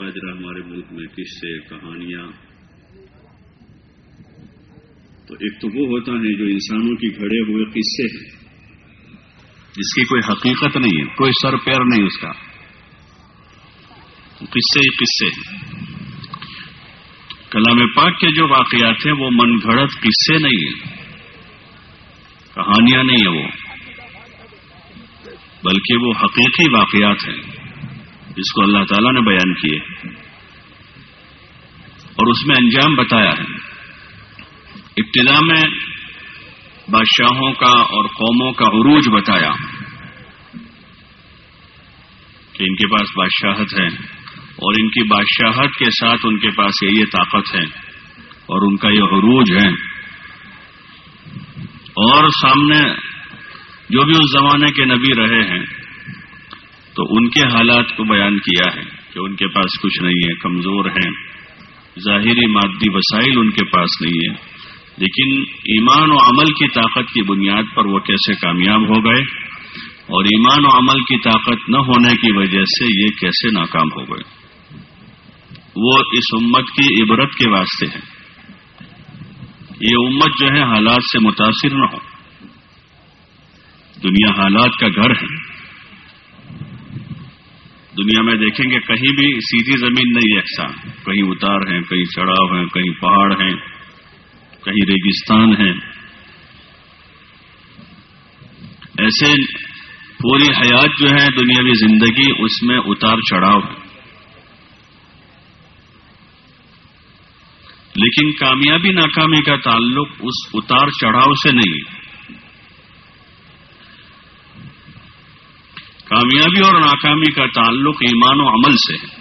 ماجرا ہمارے ملک میں قصے کہانیاں، تو ایک تو وہ ہوتا ہے جو انسانوں کی گھڑے ہوئے قصے ہیں جس کی کوئی حقیقت نہیں ہے، کوئی سر پیر نہیں اس کا، قصے ہی قصے ہیں۔ کلام پاک کے جو واقعات ہیں وہ من گھڑت قصے نہیں ہیں، کہانیاں نہیں ہیں وہ، بلکہ وہ حقیقی واقعات ہیں جس کو اللہ تعالیٰ نے بیان کیے اور اس میں انجام بتایا ہے۔ ابتدا میں بادشاہوں کا اور قوموں کا عروج بتایا کہ ان کے پاس بادشاہت ہے اور ان کی بادشاہت کے ساتھ ان کے پاس یہ طاقت ہے اور ان کا یہ عروج ہے، اور سامنے جو بھی اس زمانے کے نبی رہے ہیں تو ان کے حالات کو بیان کیا ہے کہ ان کے پاس کچھ نہیں ہے، کمزور ہیں، ظاہری مادی وسائل ان کے پاس نہیں ہے، لیکن ایمان و عمل کی طاقت کی بنیاد پر وہ کیسے کامیاب ہو گئے اور ایمان و عمل کی طاقت نہ ہونے کی وجہ سے یہ کیسے ناکام ہو گئے۔ وہ اس امت کی عبرت کے واسطے ہے، یہ امت جو ہے حالات سے متاثر نہ ہو۔ دنیا حالات کا گھر ہے، دنیا میں دیکھیں گے کہیں بھی سیدھی زمین نہیں یکساں، کہیں اتار ہیں، کہیں چڑھاؤ ہیں، کہیں پہاڑ ہیں، کہیں ریگستان ہیں۔ ایسے پوری حیات جو ہے دنیاوی زندگی اس میں اتار چڑھاؤ ہے، لیکن کامیابی ناکامی کا تعلق اس اتار چڑھاؤ سے نہیں، کامیابی اور ناکامی کا تعلق ایمان و عمل سے ہے۔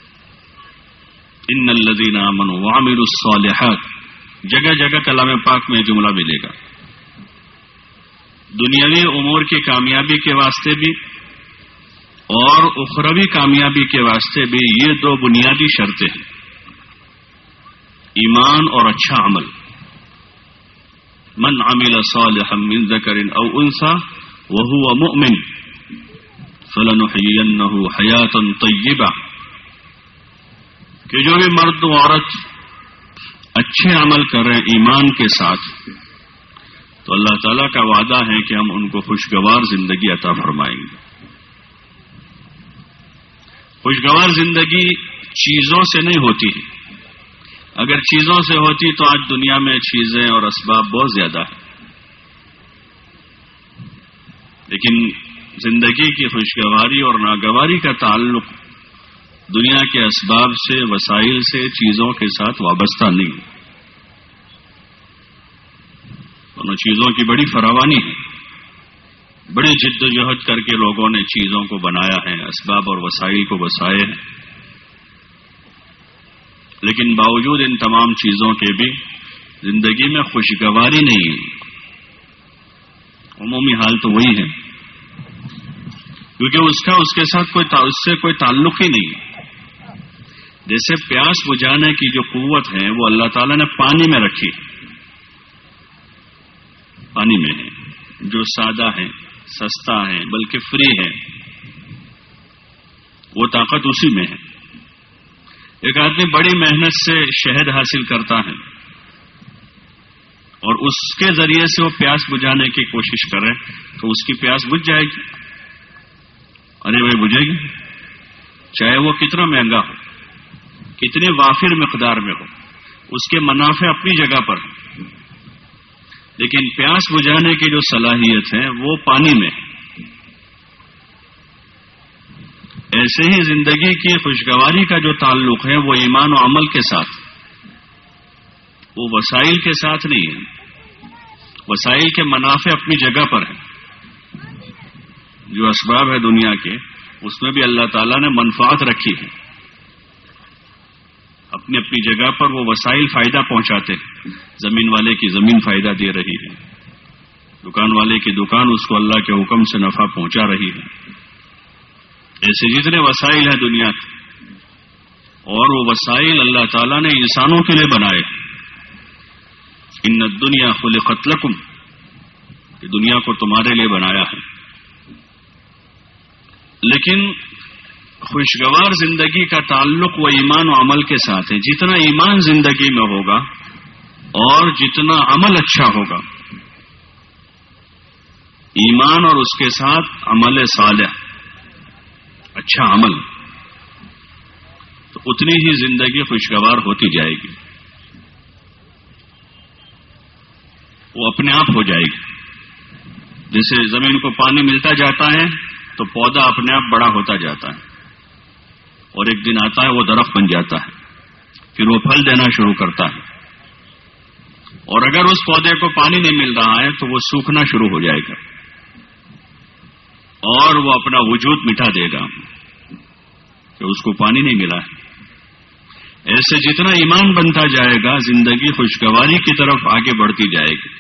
ان الذین آمنوا وعملوا الصالحات، جگہ جگہ کلام پاک میں جملہ ملے گا، دنیاوی امور کی کامیابی کے واسطے بھی اور اخروی کامیابی کے واسطے بھی یہ دو بنیادی شرطیں ہیں، ایمان اور اچھا عمل۔ من عمل صالحا من ذکر او انثى وهو مؤمن فلنحيينه حياة طيبة، کہ جو بھی مرد و عورت اچھے عمل کریں ایمان کے ساتھ تو اللہ تعالیٰ کا وعدہ ہے کہ ہم ان کو خوشگوار زندگی عطا فرمائیں گے۔ خوشگوار زندگی چیزوں سے نہیں ہوتی ہے، اگر چیزوں سے ہوتی تو آج دنیا میں چیزیں اور اسباب بہت زیادہ ہیں، لیکن زندگی کی خوشگواری اور ناگواری کا تعلق دنیا کے اسباب سے، وسائل سے، چیزوں کے ساتھ وابستہ نہیں، دونوں چیزوں کی بڑی فراوانی ہے، بڑی جد و جہد کر کے لوگوں نے چیزوں کو بنایا ہے، اسباب اور وسائل کو بسائے ہیں، لیکن باوجود ان تمام چیزوں کے بھی زندگی میں خوشگواری نہیں ہے۔ عمومی حال تو وہی ہے، کیونکہ اس کے ساتھ اس سے کوئی تعلق ہی نہیں ہے۔ جیسے پیاس بجھانے کی جو قوت ہے وہ اللہ تعالیٰ نے پانی میں رکھی، پانی میں ہے، جو سادہ ہے، سستا ہے، بلکہ فری ہے، وہ طاقت اسی میں ہے۔ ایک آدمی بڑی محنت سے شہد حاصل کرتا ہے اور اس کے ذریعے سے وہ پیاس بجھانے کی کوشش کرے تو اس کی پیاس بجھ جائے گی، ارے بھائی بجھے گی، چاہے وہ کتنا مہنگا ہو، کتنے وافر مقدار میں ہو، اس کے منافع اپنی جگہ پر ہیں، لیکن پیاس بجھانے کی جو صلاحیت ہے وہ پانی میں ہے۔ ایسے ہی زندگی کی خوشگواری کا جو تعلق ہے وہ ایمان و عمل کے ساتھ، وہ وسائل کے ساتھ نہیں ہے، وسائل کے منافع اپنی جگہ پر ہیں، جو اسباب ہے دنیا کے اس میں بھی اللہ تعالیٰ نے منفعت رکھی ہے، اپنی اپنی جگہ پر وہ وسائل فائدہ پہنچاتے ہیں، زمین والے کی زمین فائدہ دے رہی ہے، دکان والے کی دکان اس کو اللہ کے حکم سے نفع پہنچا رہی ہے۔ ایسے جتنے وسائل ہیں دنیا کے، اور وہ وسائل اللہ تعالیٰ نے انسانوں کے لیے بنائے، ان الدنیا خلقت لکم، کہ دنیا کو تمہارے لیے بنایا ہے، لیکن خوشگوار زندگی کا تعلق وہ ایمان و عمل کے ساتھ ہے. جتنا ایمان زندگی میں ہوگا اور جتنا عمل اچھا ہوگا، ایمان اور اس کے ساتھ عمل صالح، اچھا عمل، تو اتنی ہی زندگی خوشگوار ہوتی جائے گی، وہ اپنے آپ ہو جائے گی. جیسے زمین کو پانی ملتا جاتا ہے تو پودا اپنے آپ بڑا ہوتا جاتا ہے، اور ایک دن آتا ہے وہ درخت بن جاتا ہے، پھر وہ پھل دینا شروع کرتا ہے. اور اگر اس پودے کو پانی نہیں مل رہا ہے تو وہ سوکھنا شروع ہو جائے گا اور وہ اپنا وجود مٹا دے گا کہ اس کو پانی نہیں ملا ہے. ایسے جتنا ایمان بنتا جائے گا زندگی خوشگواری کی طرف آگے بڑھتی جائے گی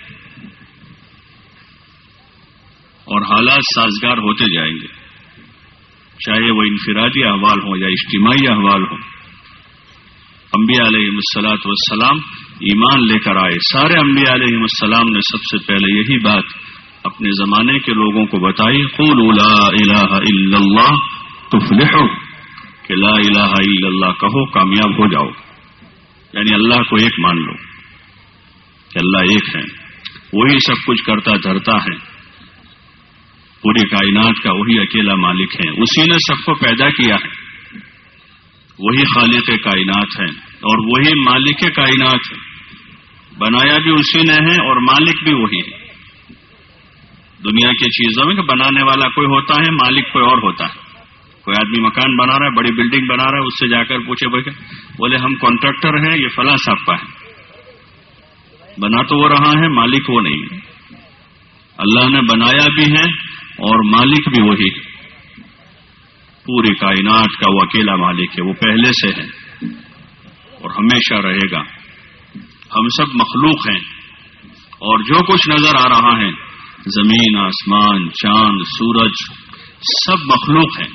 اور حالات سازگار ہوتے جائیں گے، چاہے وہ انفرادی احوال ہوں یا اجتماعی احوال ہوں. انبیاء علیہم الصلاۃ والسلام ایمان لے کر آئے. سارے انبیاء علیہم السلام نے سب سے پہلے یہی بات اپنے زمانے کے لوگوں کو بتائی، قولوا لا الہ الا اللہ تفلحوا، کہ لا الہ الا اللہ کہو کامیاب ہو جاؤ. یعنی اللہ کو ایک مان لو کہ اللہ ایک ہے، وہی سب کچھ کرتا دھرتا ہے، پوری کائنات کا وہی اکیلا مالک ہے، اسی نے سب کو پیدا کیا ہے، وہی خالق کائنات ہے اور وہی مالک کائنات ہے. بنایا بھی اسی نے ہے اور مالک بھی وہی ہے. دنیا کی چیزوں میں کہ بنانے والا کوئی ہوتا ہے، مالک کوئی اور ہوتا ہے. کوئی آدمی مکان بنا رہا ہے، بڑی بلڈنگ بنا رہا ہے، اس سے جا کر پوچھے بولے ہم کانٹریکٹر ہیں، یہ فلاں صاحب کا ہے. بنا تو وہ رہا ہے، مالک وہ نہیں ہے. اللہ نے بنایا بھی ہے اور مالک بھی وہی ہے. پوری کائنات کا وہ اکیلا مالک ہے، وہ پہلے سے ہے اور ہمیشہ رہے گا. ہم سب مخلوق ہیں اور جو کچھ نظر آ رہا ہے، زمین، آسمان، چاند، سورج، سب مخلوق ہیں،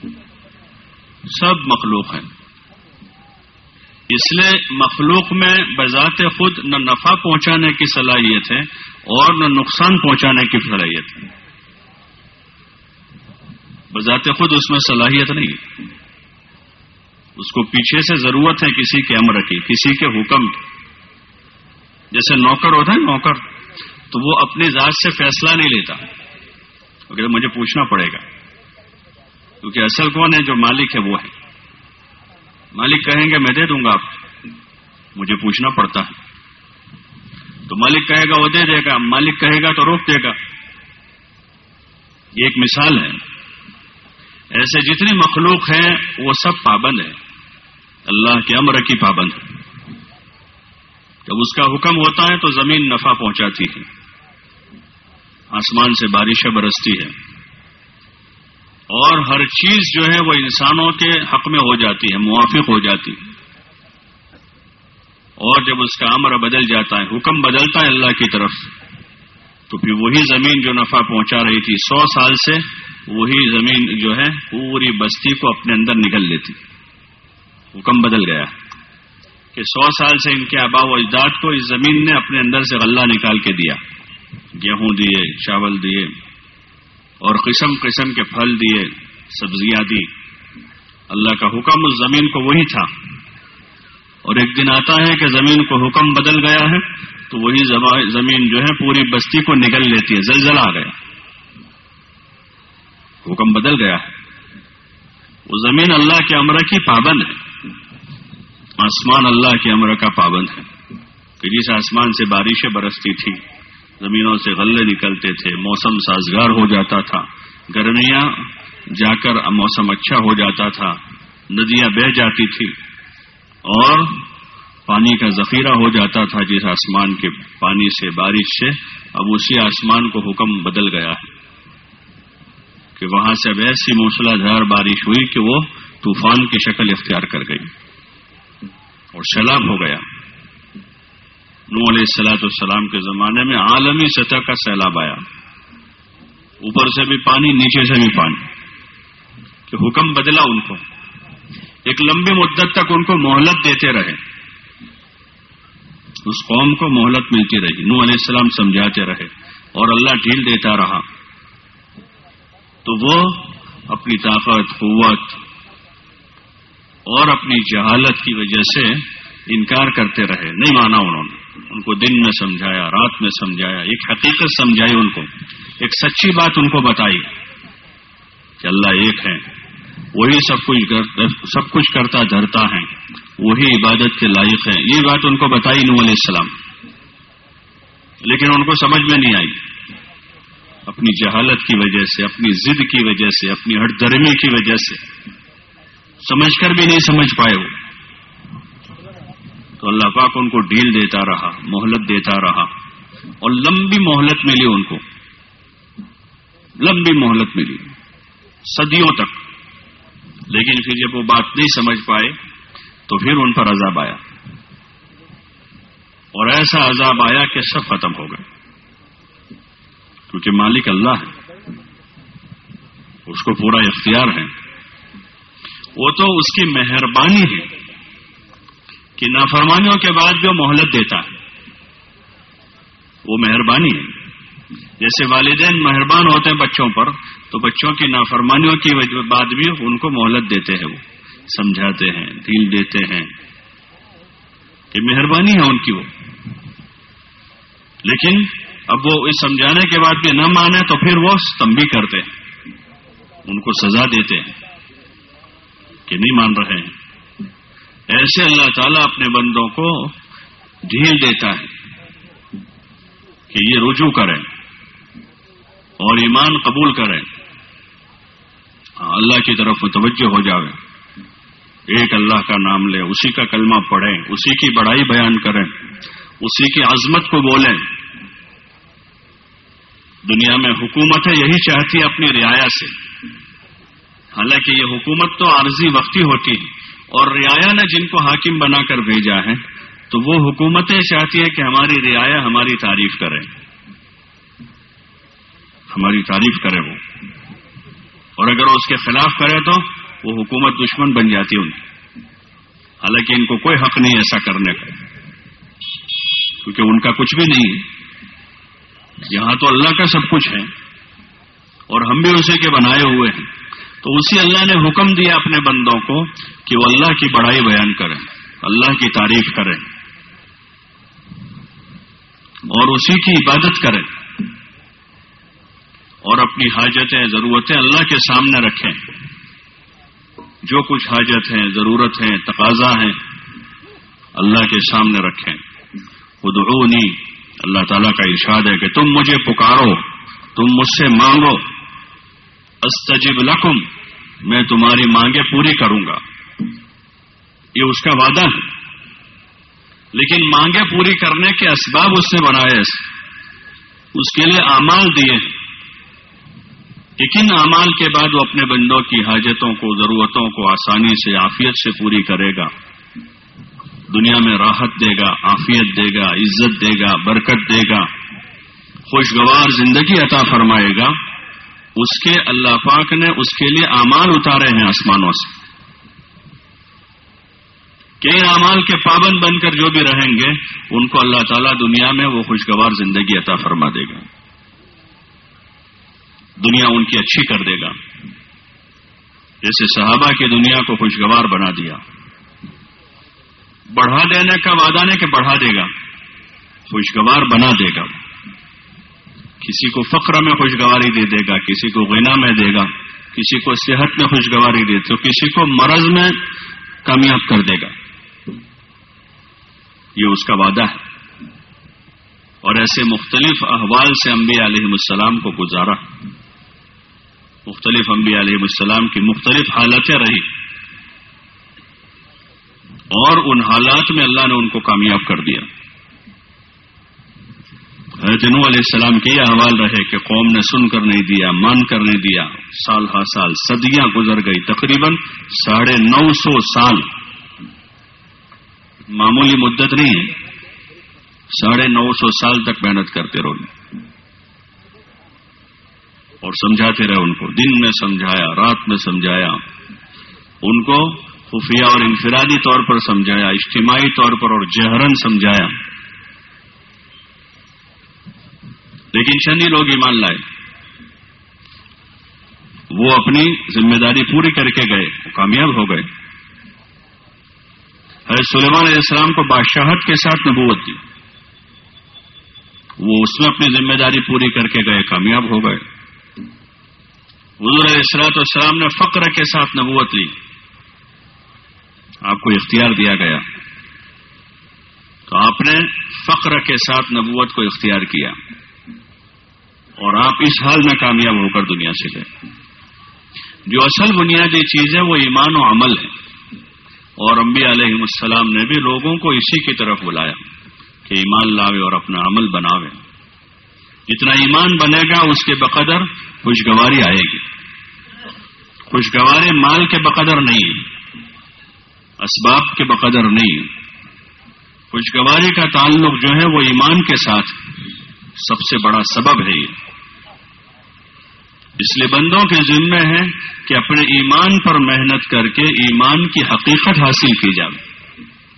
سب مخلوق ہیں. اس لیے مخلوق میں بذات خود نہ نفع پہنچانے کی صلاحیت ہے اور نہ نقصان پہنچانے کی صلاحیت ہے. بذات خود اس میں صلاحیت نہیں ہے. اس کو پیچھے سے ضرورت ہے کسی کے امر کی، کسی کے حکم کی. جیسے نوکر ہوتا ہے، نوکر تو وہ اپنی ذات سے فیصلہ نہیں لیتا، اگر مجھے پوچھنا پڑے گا، کیونکہ اصل کون ہے؟ جو مالک ہے وہ ہے. مالک کہیں گے میں دے دوں گا آپ کو، مجھے پوچھنا پڑتا ہے. تو مالک کہے گا وہ دے دے گا، مالک کہے گا تو روک دے گا. یہ ایک مثال ہے. ایسے جتنی مخلوق ہیں وہ سب پابند ہیں، اللہ کے امر کی پابند ہے. جب اس کا حکم ہوتا ہے تو زمین نفع پہنچاتی ہے، آسمان سے بارشیں برستی ہے، اور ہر چیز جو ہے وہ انسانوں کے حق میں ہو جاتی ہے، موافق ہو جاتی ہے. اور جب اس کا امر بدل جاتا ہے، حکم بدلتا ہے اللہ کی طرف سے، تو پھر وہی زمین جو نفع پہنچا رہی تھی 100 سال سے، وہی زمین جو ہے پوری بستی کو اپنے اندر نگل لیتی. حکم بدل گیا کہ 100 سال سے ان کے آباء و اجداد کو اس زمین نے اپنے اندر سے غلہ نکال کے دیا، گیہوں دیے، چاول دیے اور قسم قسم کے پھل دیے، سبزیاں دی. اللہ کا حکم اس زمین کو وہی تھا. اور ایک دن آتا ہے کہ زمین کو حکم بدل گیا ہے تو وہی زمین جو ہے پوری بستی کو نگل لیتی ہے. زلزلہ آ گیا، حکم بدل گیا ہے. وہ زمین اللہ کے امر کی پابند ہے، آسمان اللہ کے امر کا پابند ہے. کہ جس آسمان سے بارشیں برستی تھی، زمینوں سے غلے نکلتے تھے، موسم سازگار ہو جاتا تھا، گرمیاں جا کر موسم اچھا ہو جاتا تھا، ندیاں بہہ جاتی تھی اور پانی کا ذخیرہ ہو جاتا تھا جس آسمان کے پانی سے، بارش سے. اب اسی آسمان کو حکم بدل گیا ہے کہ وہاں سے اب ایسی موسلا دھار بارش ہوئی کہ وہ طوفان کی شکل اختیار کر گئی اور سیلاب ہو گیا. نوح علیہ الصلوۃ والسلام کے زمانے میں عالمی سطح کا سیلاب آیا، اوپر سے بھی پانی، نیچے سے بھی پانی. کہ حکم بدلا ان کو، ایک لمبی مدت تک ان کو مہلت دیتے رہے، اس قوم کو مہلت ملتی رہی. نوح علیہ السلام سمجھاتے رہے اور اللہ ڈھیل دیتا رہا. تو وہ اپنی طاقت، قوت اور اپنی جہالت کی وجہ سے انکار کرتے رہے، نہیں مانا انہوں نے. ان کو دن میں سمجھایا، رات میں سمجھایا، ایک حقیقت سمجھائی ان کو، ایک سچی بات ان کو بتائی کہ اللہ ایک ہے، وہی سب کچھ کرتا دھرتا ہے، وہی عبادت کے لائق ہے. یہ بات ان کو بتائی نوح علیہ السلام، لیکن ان کو سمجھ میں نہیں آئی. اپنی جہالت کی وجہ سے، اپنی ضد کی وجہ سے، اپنی ہٹ درمی کی وجہ سے سمجھ کر بھی نہیں سمجھ پائے وہ. تو اللہ پاک ان کو ڈھیل دیتا رہا، مہلت دیتا رہا، اور لمبی مہلت ملی ان کو، لمبی مہلت ملی صدیوں تک. لیکن پھر جب وہ بات نہیں سمجھ پائے تو پھر ان پر عذاب آیا، اور ایسا عذاب آیا کہ سب ختم ہو گئے. کیونکہ مالک اللہ ہے، اس کو پورا اختیار ہے. وہ تو اس کی مہربانی ہے کہ نافرمانیوں کے بعد جو مہلت دیتا ہے، وہ مہربانی ہے. جیسے والدین مہربان ہوتے ہیں بچوں پر، تو بچوں کی نافرمانیوں کی بعد بھی ان کو مہلت دیتے ہیں، وہ سمجھاتے ہیں، ڈھیل دیتے ہیں، کہ مہربانی ہے ان کی وہ. لیکن اب وہ اس سمجھانے کے بعد بھی نہ مانے تو پھر وہ تنبیہ کرتے ہیں، ان کو سزا دیتے ہیں کہ نہیں مان رہے ہیں. ایسے اللہ تعالیٰ اپنے بندوں کو ڈھیل دیتا ہے کہ یہ رجوع کریں اور ایمان قبول کریں، اللہ کی طرف متوجہ ہو جاویں، ایک اللہ کا نام لیں، اسی کا کلمہ پڑھیں، اسی کی بڑائی بیان کریں، اسی کی عظمت کو بولیں. دنیا میں حکومت ہے یہی چاہتی ہے اپنی رعایا سے، حالانکہ یہ حکومت تو عارضی وقتی ہوتی ہے، اور رعایا نے جن کو حاکم بنا کر بھیجا ہے تو وہ حکومتیں چاہتی ہے کہ ہماری رعایا ہماری تعریف کرے، ہماری تعریف کرے وہ، اور اگر اس کے خلاف کرے تو وہ حکومت دشمن بن جاتی ہے ان کی. حالانکہ ان کو کوئی حق نہیں ایسا کرنے کا، کیونکہ ان کا کچھ بھی نہیں ہے. یہاں تو اللہ کا سب کچھ ہے، اور ہم بھی اسی کے بنائے ہوئے ہیں. تو اسی اللہ نے حکم دیا اپنے بندوں کو کہ وہ اللہ کی بڑائی بیان کریں، اللہ کی تعریف کریں، اور اسی کی عبادت کریں، اور اپنی حاجتیں، ضرورتیں اللہ کے سامنے رکھیں. جو کچھ حاجت ہیں، ضرورت ہیں، تقاضا ہیں، اللہ کے سامنے رکھیں. ادعونی، اللہ تعالیٰ کا ارشاد ہے کہ تم مجھے پکارو، تم مجھ سے مانگو، استجب لکم، میں تمہاری مانگیں پوری کروں گا. یہ اس کا وعدہ ہے. لیکن مانگیں پوری کرنے کے اسباب اس نے بنائے، اس کے لیے اعمال دیے، کہ کن اعمال کے بعد وہ اپنے بندوں کی حاجتوں کو، ضرورتوں کو آسانی سے، عافیت سے پوری کرے گا، دنیا میں راحت دے گا، عافیت دے گا، عزت دے گا، برکت دے گا، خوشگوار زندگی عطا فرمائے گا. اس کے اللہ پاک نے اس کے لیے اعمال اتارے ہیں آسمانوں سے، کہ ان اعمال کے پابند بن کر جو بھی رہیں گے ان کو اللہ تعالیٰ دنیا میں وہ خوشگوار زندگی عطا فرما دے گا، دنیا ان کی اچھی کر دے گا. جیسے صحابہ کی دنیا کو خوشگوار بنا دیا، بڑھا دینے کا وعدہ نہیں کہ بڑھا دے گا، خوشگوار بنا دے گا. کسی کو فقر میں خوشگواری دے دے گا، کسی کو غنا میں دے گا، کسی کو صحت میں خوشگواری دے تو کسی کو مرض میں کامیاب کر دے گا. یہ اس کا وعدہ ہے. اور ایسے مختلف احوال سے انبیاء علیہ السلام کو گزارا، مختلف انبیاء علیہ السلام کی مختلف حالتیں رہی، اور ان حالات میں اللہ نے ان کو کامیاب کر دیا. حضرت نوح علیہ السلام کے یہ احوال رہے کہ قوم نے سن کر نہیں دیا، مان کر نہیں دیا، سال ہا سال، صدیاں گزر گئی، تقریباً 950 سال، معمولی مدت نہیں ہے، 950 سال تک محنت کرتے رہے اور سمجھاتے رہے. ان کو دن میں سمجھایا، رات میں سمجھایا، ان کو خفیہ اور انفرادی طور پر سمجھایا، اجتماعی طور پر اور جہرن سمجھایا. لیکن چند ہی لوگ ایمان لائے، وہ اپنی ذمہ داری پوری کر کے گئے، کامیاب ہو گئے. سلیمان علیہ السلام کو بادشاہت کے ساتھ نبوت دی، وہ اس میں اپنی ذمہ داری پوری کر کے گئے، کامیاب ہو گئے۔ حضور علیہ الصلوۃ والسلام نے فقر کے ساتھ نبوت لی، آپ کو اختیار دیا گیا تو آپ نے فقر کے ساتھ نبوت کو اختیار کیا اور آپ اس حال میں کامیاب ہو کر دنیا سے گئے۔ جو اصل بنیادی چیز ہے وہ ایمان و عمل ہے، اور انبیاء علیہم السلام نے بھی لوگوں کو اسی کی طرف بلایا کہ ایمان لاوے اور اپنا عمل بناوے۔ جتنا ایمان بنے گا اس کے بقدر خوشگواری آئے گی۔ خوشگواری مال کے بقدر نہیں ہے، اسباب کے بقدر نہیں ہے، خوشگواری کا تعلق جو ہے وہ ایمان کے ساتھ سب سے بڑا سبب ہے یہ۔ اس لیے بندوں کے ذمہ ہے کہ اپنے ایمان پر محنت کر کے ایمان کی حقیقت حاصل کی جائے،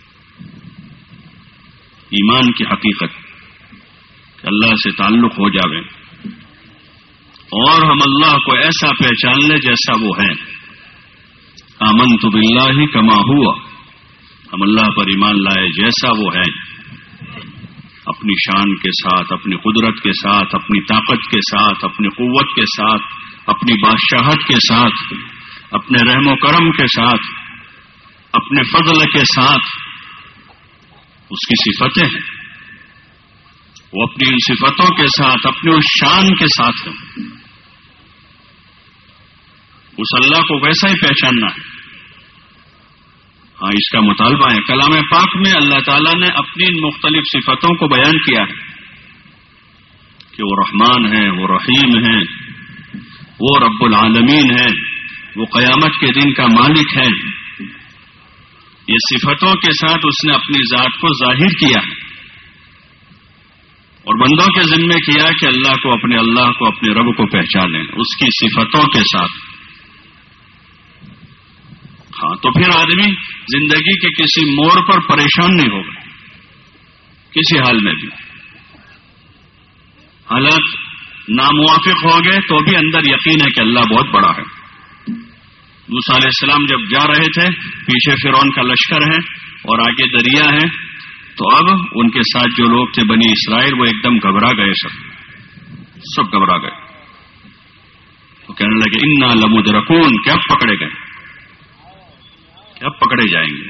ایمان کی حقیقت کہ اللہ سے تعلق ہو جاوے اور ہم اللہ کو ایسا پہچان لیں جیسا وہ ہے۔ آمنت باللہ کما ہوا، ہم اللہ پر ایمان لائے جیسا وہ ہے، اپنی شان کے ساتھ، اپنی قدرت کے ساتھ، اپنی طاقت کے ساتھ، اپنی قوت کے ساتھ، اپنی بادشاہت کے ساتھ، اپنے رحم و کرم کے ساتھ، اپنے فضل کے ساتھ۔ اس کی صفتیں ہیں، وہ اپنی ان صفتوں کے ساتھ، اپنی اس شان کے ساتھ ہے۔ اس اللہ کو ویسا ہی پہچاننا ہے۔ ہاں، اس کا مطالبہ ہے۔ کلام پاک میں اللہ تعالیٰ نے اپنی ان مختلف صفتوں کو بیان کیا ہے کہ وہ رحمان ہے، وہ رحیم ہے، وہ رب العالمین ہے، وہ قیامت کے دن کا مالک ہے۔ یہ صفتوں کے ساتھ اس نے اپنی ذات کو ظاہر کیا ہے اور بندوں کے ذمہ کیا کہ اللہ کو اپنے رب کو پہچانیں اس کی صفتوں کے ساتھ۔ ہاں، تو پھر آدمی زندگی کے کسی موڑ پر پریشان نہیں ہوگا، کسی حال میں بھی۔ حالات ناموافق ہو گئے تو بھی اندر یقین ہے کہ اللہ بہت بڑا ہے۔ موسیٰ علیہ السلام جب جا رہے تھے، پیچھے فرعون کا لشکر ہے اور آگے دریا ہے، تو اب ان کے ساتھ جو لوگ تھے بنی اسرائیل وہ ایک دم گھبرا گئے، سب گھبرا گئے۔ تو کہنے لگے انا لمدرکون، کہ اب پکڑے گئے، کہ اب پکڑے جائیں گے،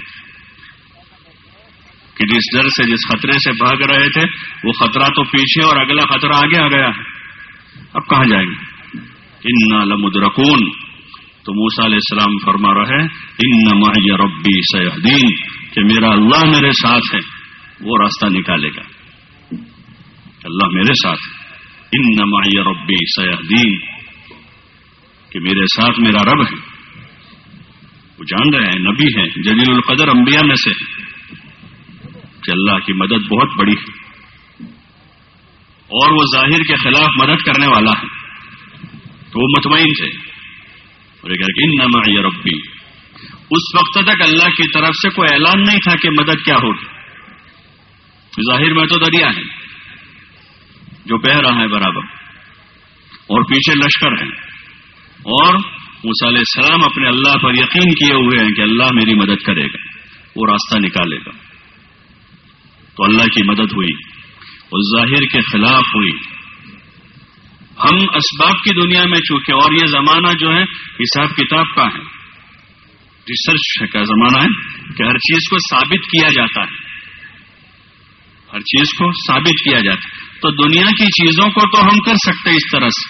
کہ جس ڈر سے، جس خطرے سے بھاگ رہے تھے وہ خطرہ تو پیچھے اور اگلا خطرہ آگے آ گیا، اب کہاں جائیں گے؟ انا لمدرکون۔ تو موسیٰ علیہ السلام فرما رہے ان معی ربی سیہدین، کہ میرا اللہ میرے ساتھ ہے، وہ راستہ نکالے گا۔ اللہ میرے ساتھ ہے، ان معی ربی سیہدین، کہ میرے ساتھ میرا رب ہے۔ وہ جان رہے ہیں، نبی ہیں، جلیل القدر انبیاء میں سے کہ اللہ کی مدد بہت بڑی ہے اور وہ ظاہر کے خلاف مدد کرنے والا ہے، تو وہ مطمئن تھے اور یہ کہ ان معی ربی۔ اس وقت تک اللہ کی طرف سے کوئی اعلان نہیں تھا کہ مدد کیا ہوگی، ظاہر میں تو دریا ہے جو بہہ رہا ہے برابر اور پیچھے لشکر ہے، اور موسیٰ علیہ السلام اپنے اللہ پر یقین کیے ہوئے ہیں کہ اللہ میری مدد کرے گا، وہ راستہ نکالے گا۔ تو اللہ کی مدد ہوئی اور ظاہر کے خلاف ہوئی۔ ہم اسباب کی دنیا میں چونکہ، اور یہ زمانہ جو ہے حساب کتاب کا ہے، ریسرچ کا زمانہ ہے کہ ہر چیز کو ثابت کیا جاتا ہے، ہر چیز کو ثابت کیا جاتا ہے۔ تو دنیا کی چیزوں کو تو ہم کر سکتے اس طرح سے،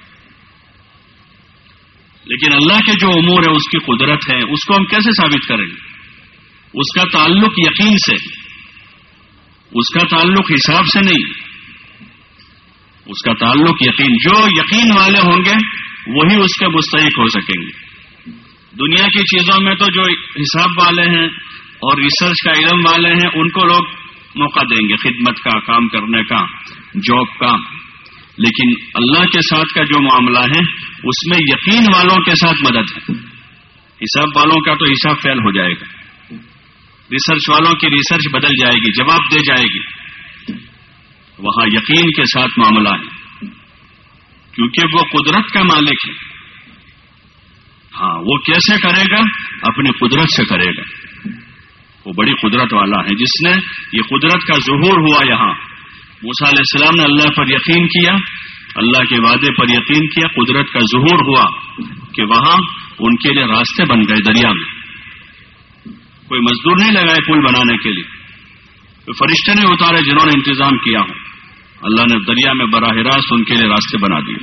لیکن اللہ کے جو امور ہے، اس کی قدرت ہے، اس کو ہم کیسے ثابت کریں گے؟ اس کا تعلق یقین سے، اس کا تعلق حساب سے نہیں، اس کا تعلق یقین۔ جو یقین والے ہوں گے وہی اس کے مستحق ہو سکیں گے۔ دنیا کی چیزوں میں تو جو حساب والے ہیں اور ریسرچ کا علم والے ہیں ان کو لوگ موقع دیں گے خدمت کا، کام کرنے کا، جاب کا، لیکن اللہ کے ساتھ کا جو معاملہ ہے اس میں یقین والوں کے ساتھ مدد ہے۔ حساب والوں کا تو حساب فیل ہو جائے گا، ریسرچ والوں کی ریسرچ بدل جائے گی، جواب دے جائے گی۔ وہاں یقین کے ساتھ معاملہ ہے کیونکہ وہ قدرت کا مالک ہے۔ ہاں، وہ کیسے کرے گا؟ اپنی قدرت سے کرے گا۔ وہ بڑی قدرت والا ہے جس نے یہ قدرت کا ظہور ہوا یہاں. موسیٰ علیہ السلام نے اللہ پر یقین کیا, اللہ کے وعدے پر یقین کیا, قدرت کا ظہور ہوا کہ وہاں ان کے لیے راستے بن گئے دریا میں. کوئی مزدور نہیں لگائے پل بنانے کے لیے, کوئی فرشتے نہیں اتارے جنہوں نے انتظام کیا ہو. اللہ نے دریا میں براہ راست ان کے لیے راستے بنا دیے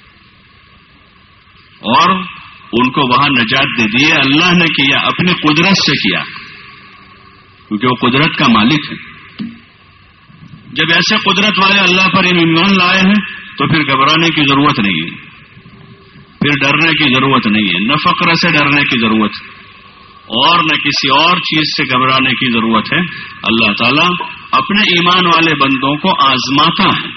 اور ان کو وہاں نجات دے دیے. اللہ نے کیا, اپنی قدرت سے کیا, کیونکہ وہ قدرت کا مالک ہے. جب ایسے قدرت والے اللہ پر ایمان لائے ہیں تو پھر گھبرانے کی ضرورت نہیں ہے, پھر ڈرنے کی ضرورت نہیں ہے. نہ فقر سے ڈرنے کی ضرورت اور نہ کسی اور چیز سے گھبرانے کی ضرورت ہے. اللہ تعالیٰ اپنے ایمان والے بندوں کو آزماتا ہے.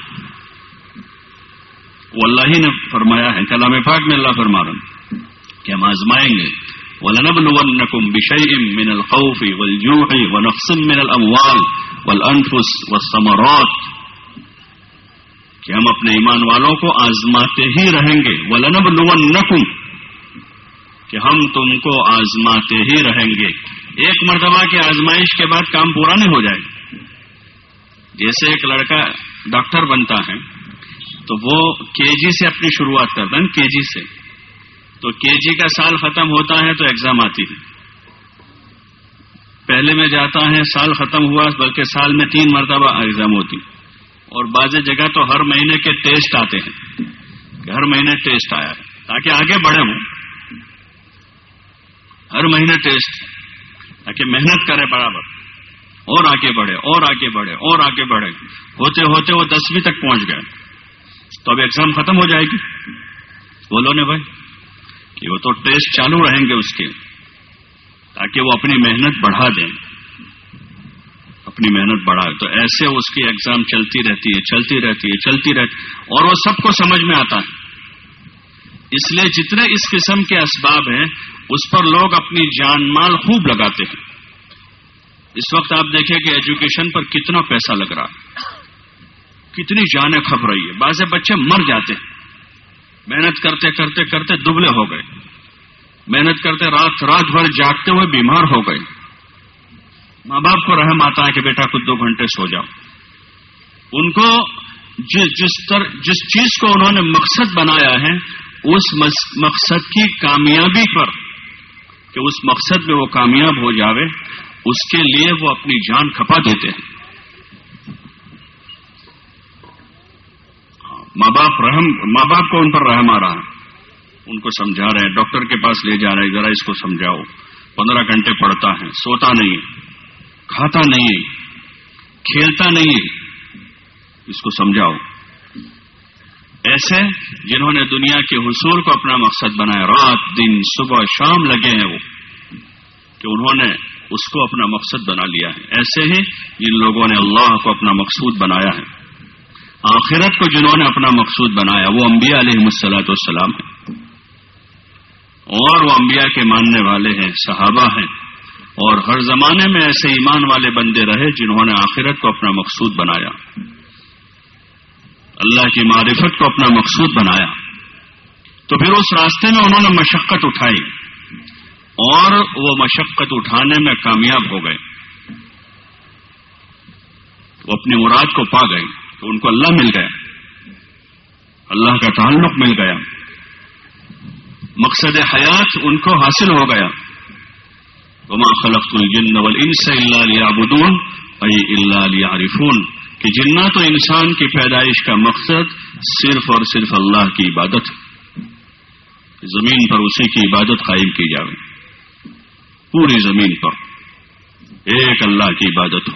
وہ اللہ ہی نے فرمایا ہے کلام پاک میں, اللہ فرما رہا ہے کہ ہم آزمائیں گے. وَلَنَبْلُوَنَّكُمْ بِشَيْءٍ مِّنَ الْخَوْفِ وَالْجُوعِ وَنَقْصٍ مِّنَ الْأَمْوَالِ وَالْأَنفُسِ وَالثَّمَرَاتِ, کہ ہم اپنے ایمان والوں کو آزماتے ہی رہیں گے. وَلَنَبْلُوَنَّكُمْ, کہ ہم تم کو آزماتے ہی رہیں گے. ایک مرتبہ کی آزمائش کے بعد کام پورا نہیں ہو جائے گا. جیسے ایک لڑکا ڈاکٹر بنتا ہے تو وہ کے جی سے اپنی شروعات کرتا ہے, کے جی سے. تو کے جی کا سال ختم ہوتا ہے تو ایگزام آتی ہے. پہلے میں جاتا ہے, سال ختم ہوا, بلکہ سال میں 3 مرتبہ ایگزام ہوتی. اور بعض جگہ تو ہر مہینے کے ٹیسٹ آتے ہیں کہ ہر مہینے ٹیسٹ آیا ہے تاکہ آگے بڑھے ہوں. ہر مہینے ٹیسٹ تاکہ محنت کرے برابر اور آگے بڑھے اور آگے بڑھے اور آگے بڑھے. ہوتے ہوتے وہ 10ویں تک پہنچ گئے تو اب ایگزام ختم ہو جائے گی. بولو نے بھائی کہ وہ تو ٹیسٹ چالو رہیں گے اس کے, تاکہ وہ اپنی محنت بڑھا دیں, اپنی محنت بڑھائے. تو ایسے اس کی ایگزام چلتی رہتی ہے, چلتی رہتی ہے, چلتی رہتی, اور وہ سب کو سمجھ میں آتا ہے. اس لیے جتنے اس قسم کے اسباب ہیں اس پر لوگ اپنی جان مال خوب لگاتے ہیں. اس وقت آپ دیکھیں کہ ایجوکیشن پر کتنا پیسہ لگ رہا ہے, کتنی جانیں کھپ رہی ہے. بعض بچے مر جاتے ہیں محنت کرتے کرتے کرتے, دبلے ہو گئے. محنت کرتے رات بھر جاگتے ہوئے بیمار ہو گئے. ماں باپ کو رحم آتا ہے کہ بیٹا کچھ 2 گھنٹے سو جاؤ. ان کو جس چیز کو انہوں نے مقصد بنایا ہے اس مقصد کی کامیابی پر, کہ اس مقصد میں وہ کامیاب ہو جاوے, اس کے لیے وہ اپنی جان کھپا دیتے ہیں. ماں باپ کو ان پر رحم آ رہا ہے, ان کو سمجھا رہے ہیں, ڈاکٹر کے پاس لے جا رہے ہیں, ذرا اس کو سمجھاؤ. 15 گھنٹے پڑھتا ہے, سوتا نہیں ہے, کھاتا نہیں ہے, کھیلتا نہیں ہے, اس کو سمجھاؤ. ایسے جنہوں نے دنیا کے حصول کو اپنا مقصد بنایا, رات دن صبح شام لگے ہیں وہ, کہ انہوں نے اس کو اپنا مقصد بنا لیا ہے. ایسے ہی جن لوگوں نے اللہ کو اپنا مقصود بنایا ہے, آخرت کو جنہوں نے اپنا مقصود بنایا, وہ انبیاء علیہ الصلوۃ والسلام ہیں, اور وہ انبیاء کے ماننے والے ہیں, صحابہ ہیں. اور ہر زمانے میں ایسے ایمان والے بندے رہے جنہوں نے آخرت کو اپنا مقصود بنایا, اللہ کی معرفت کو اپنا مقصود بنایا. تو پھر اس راستے میں انہوں نے مشقت اٹھائی اور وہ مشقت اٹھانے میں کامیاب ہو گئے, وہ اپنی مراد کو پا گئے. تو ان کو اللہ مل گیا, اللہ کا تعلق مل گیا, مقصد حیات ان کو حاصل ہو گیا. وما خلقت الجن والانس الا ليعبدون اي الا ليعرفون, کہ جنات و انسان کی پیدائش کا مقصد صرف اور صرف اللہ کی عبادت ہے. زمین پر اسی کی عبادت قائم کی جائے, پوری زمین پر ایک اللہ کی عبادت ہو,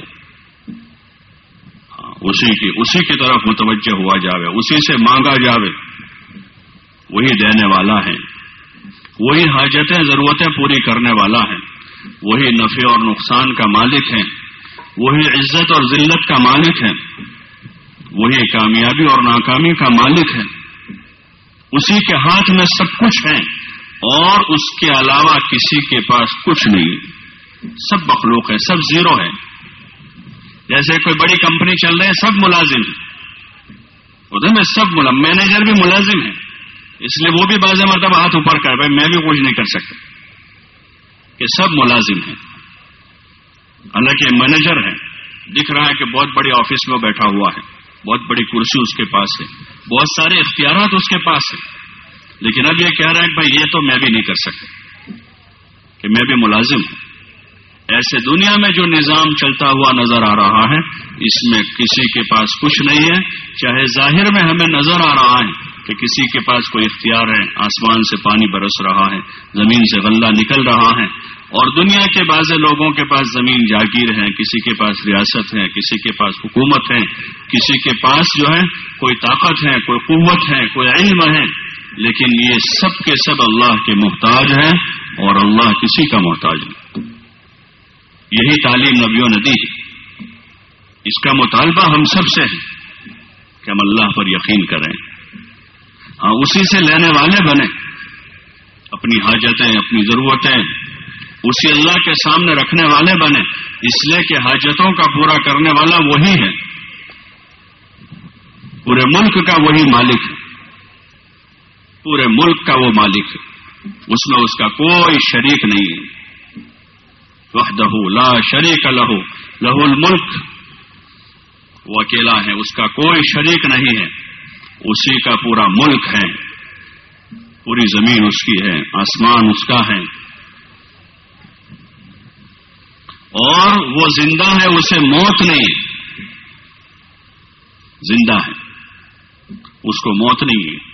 اسی کی طرف متوجہ ہوا جاوے, اسی سے مانگا جاوے. وہی دینے والا ہے, وہی حاجتیں ضرورتیں پوری کرنے والا ہے, وہی نفع اور نقصان کا مالک ہے, وہی عزت اور ذلت کا مالک ہے, وہی کامیابی اور ناکامی کا مالک ہے. اسی کے ہاتھ میں سب کچھ ہے اور اس کے علاوہ کسی کے پاس کچھ نہیں. سب مخلوق ہے, سب زیرو ہے. جیسے کوئی بڑی کمپنی چل رہی ہے, سب ملازم ہیں, ادھر میں سب مینیجر بھی ملازم ہیں, اس لیے وہ بھی بعض مرتبہ ہاتھ اوپر کر, بھائی میں بھی کچھ نہیں کر سکتا, کہ سب ملازم ہیں. حالانکہ مینیجر ہے، دکھ رہا ہے کہ بہت بڑے آفس میں بیٹھا ہوا ہے، بہت بڑی کرسی اس کے پاس ہے، بہت سارے اختیارات اس کے پاس ہیں، لیکن اب یہ کہہ رہا ہے کہ بھائی یہ تو میں بھی نہیں کر سکتا کہ میں بھی ملازم ہوں۔ ایسے دنیا میں جو نظام چلتا ہوا نظر آ رہا ہے، اس میں کسی کے پاس کچھ نہیں ہے، چاہے ظاہر میں ہمیں نظر آ رہا ہے کہ کسی کے پاس کوئی اختیار ہے، آسمان سے پانی برس رہا ہے، زمین سے غلہ نکل رہا ہے، اور دنیا کے بعض لوگوں کے پاس زمین جاگیر ہے، کسی کے پاس ریاست ہے، کسی کے پاس حکومت ہے، کسی کے پاس جو ہے کوئی طاقت ہے، کوئی قوت ہے، کوئی علم ہے، لیکن یہ سب کے سب اللہ کے محتاج ہیں اور اللہ کسی کا محتاج نہیں۔ یہی تعلیم نبیوں نے دی ہے، اس کا مطالبہ ہم سب سے ہے کہ ہم اللہ پر یقین کریں، ہاں اسی سے لینے والے بنیں، اپنی حاجتیں اپنی ضرورتیں اسی اللہ کے سامنے رکھنے والے بنیں، اس لیے کہ حاجتوں کا پورا کرنے والا وہی ہے، پورے ملک کا وہی مالک ہے، پورے ملک کا وہ مالک ہے، اس میں اس کا کوئی شریک نہیں ہے۔ وحدہ لا شریک لہ لہ الملک، وہ اکیلا ہے، اس کا کوئی شریک نہیں ہے، اسی کا پورا ملک ہے، پوری زمین اس کی ہے، آسمان اس کا ہے، اور وہ زندہ ہے، اسے موت نہیں، زندہ ہے، اس کو موت نہیں ہے،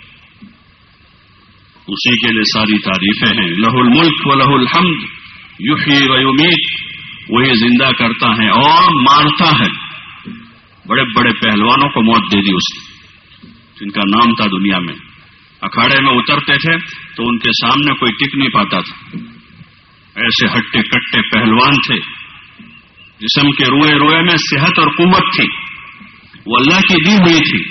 اسی کے لیے ساری تعریفیں ہیں۔ لہ الملک و لہ الحمد یحیی و یمیت، وہی زندہ کرتا ہے اور مارتا ہے۔ بڑے بڑے پہلوانوں کو موت دے دی اس نے، جن کا نام تھا دنیا میں، اکھاڑے میں اترتے تھے تو ان کے سامنے کوئی ٹک نہیں پاتا تھا، ایسے ہٹے کٹے پہلوان تھے، جسم کے روئے روئے میں صحت اور قوت تھی، وہ اللہ کی دی ہوئی تھی،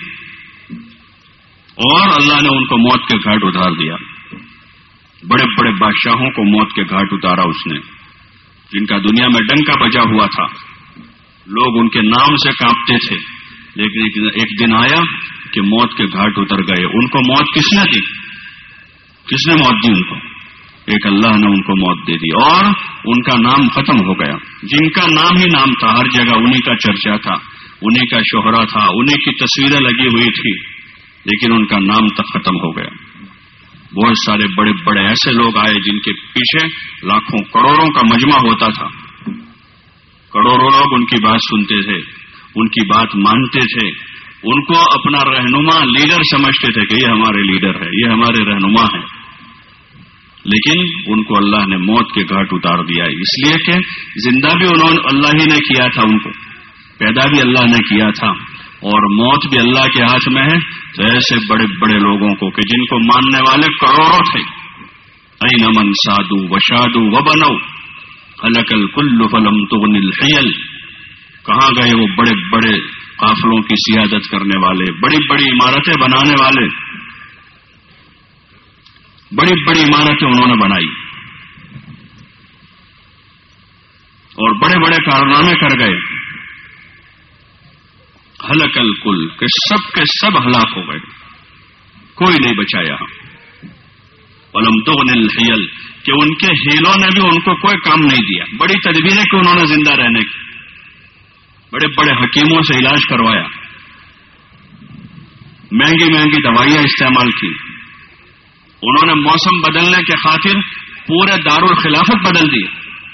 اور اللہ نے ان کو موت کے گھاٹ اتار دیا۔ بڑے بڑے بادشاہوں کو موت کے گھاٹ اتارا اس نے، جن کا دنیا میں ڈنکا بجا ہوا تھا، لوگ ان کے نام سے کانپتے تھے، لیکن ایک دن آیا کہ موت کے گھاٹ اتر گئے۔ ان کو موت کس نے دی؟ کس نے موت دی ان کو؟ ایک اللہ نے ان کو موت دے دی، اور ان کا نام ختم ہو گیا۔ جن کا نام ہی نام تھا، ہر جگہ انہی کا چرچا تھا، انہی کا شہرہ تھا، انہی کی تصویریں لگی ہوئی تھی، لیکن ان کا نام تک ختم ہو گیا۔ بہت سارے بڑے بڑے ایسے لوگ آئے جن کے پیچھے لاکھوں کروڑوں کا مجمع ہوتا تھا، کروڑوں لوگ ان کی بات سنتے تھے، ان کی بات مانتے تھے، ان کو اپنا رہنما لیڈر سمجھتے تھے کہ یہ ہمارے لیڈر ہے، یہ ہمارے رہنما ہے، لیکن ان کو اللہ نے موت کے گھاٹ اتار دیا، اس لیے کہ زندہ بھی اللہ ہی نے کیا تھا، ان کو پیدا بھی اللہ نے کیا تھا، اور موت بھی اللہ کے ہاتھ میں ہے۔ تو ایسے بڑے بڑے لوگوں کو کہ جن کو ماننے والے کروڑوں تھے، این من سادو وشادو وبنو ہلک الکل فلم تغن الحیل، کہاں گئے وہ بڑے بڑے قافلوں کی سیادت کرنے والے، بڑی بڑی عمارتیں بنانے والے، بڑی بڑی عمارتیں انہوں نے بنائی اور بڑے بڑے کارنامے کر گئے، ہلک الکل، کہ سب کے سب ہلاک ہو گئے، کوئی نہیں بچا یہاں۔ ولم تغن الحیل، کہ ان کے ہیلوں نے بھی ان کو کوئی کام نہیں دیا، بڑی تدبیریں کہ انہوں نے زندہ رہنے کی، بڑے بڑے حکیموں سے علاج کروایا، مہنگی مہنگی دوائیاں استعمال کی، انہوں نے موسم بدلنے کے خاطر پورے دارالخلافت بدل دی،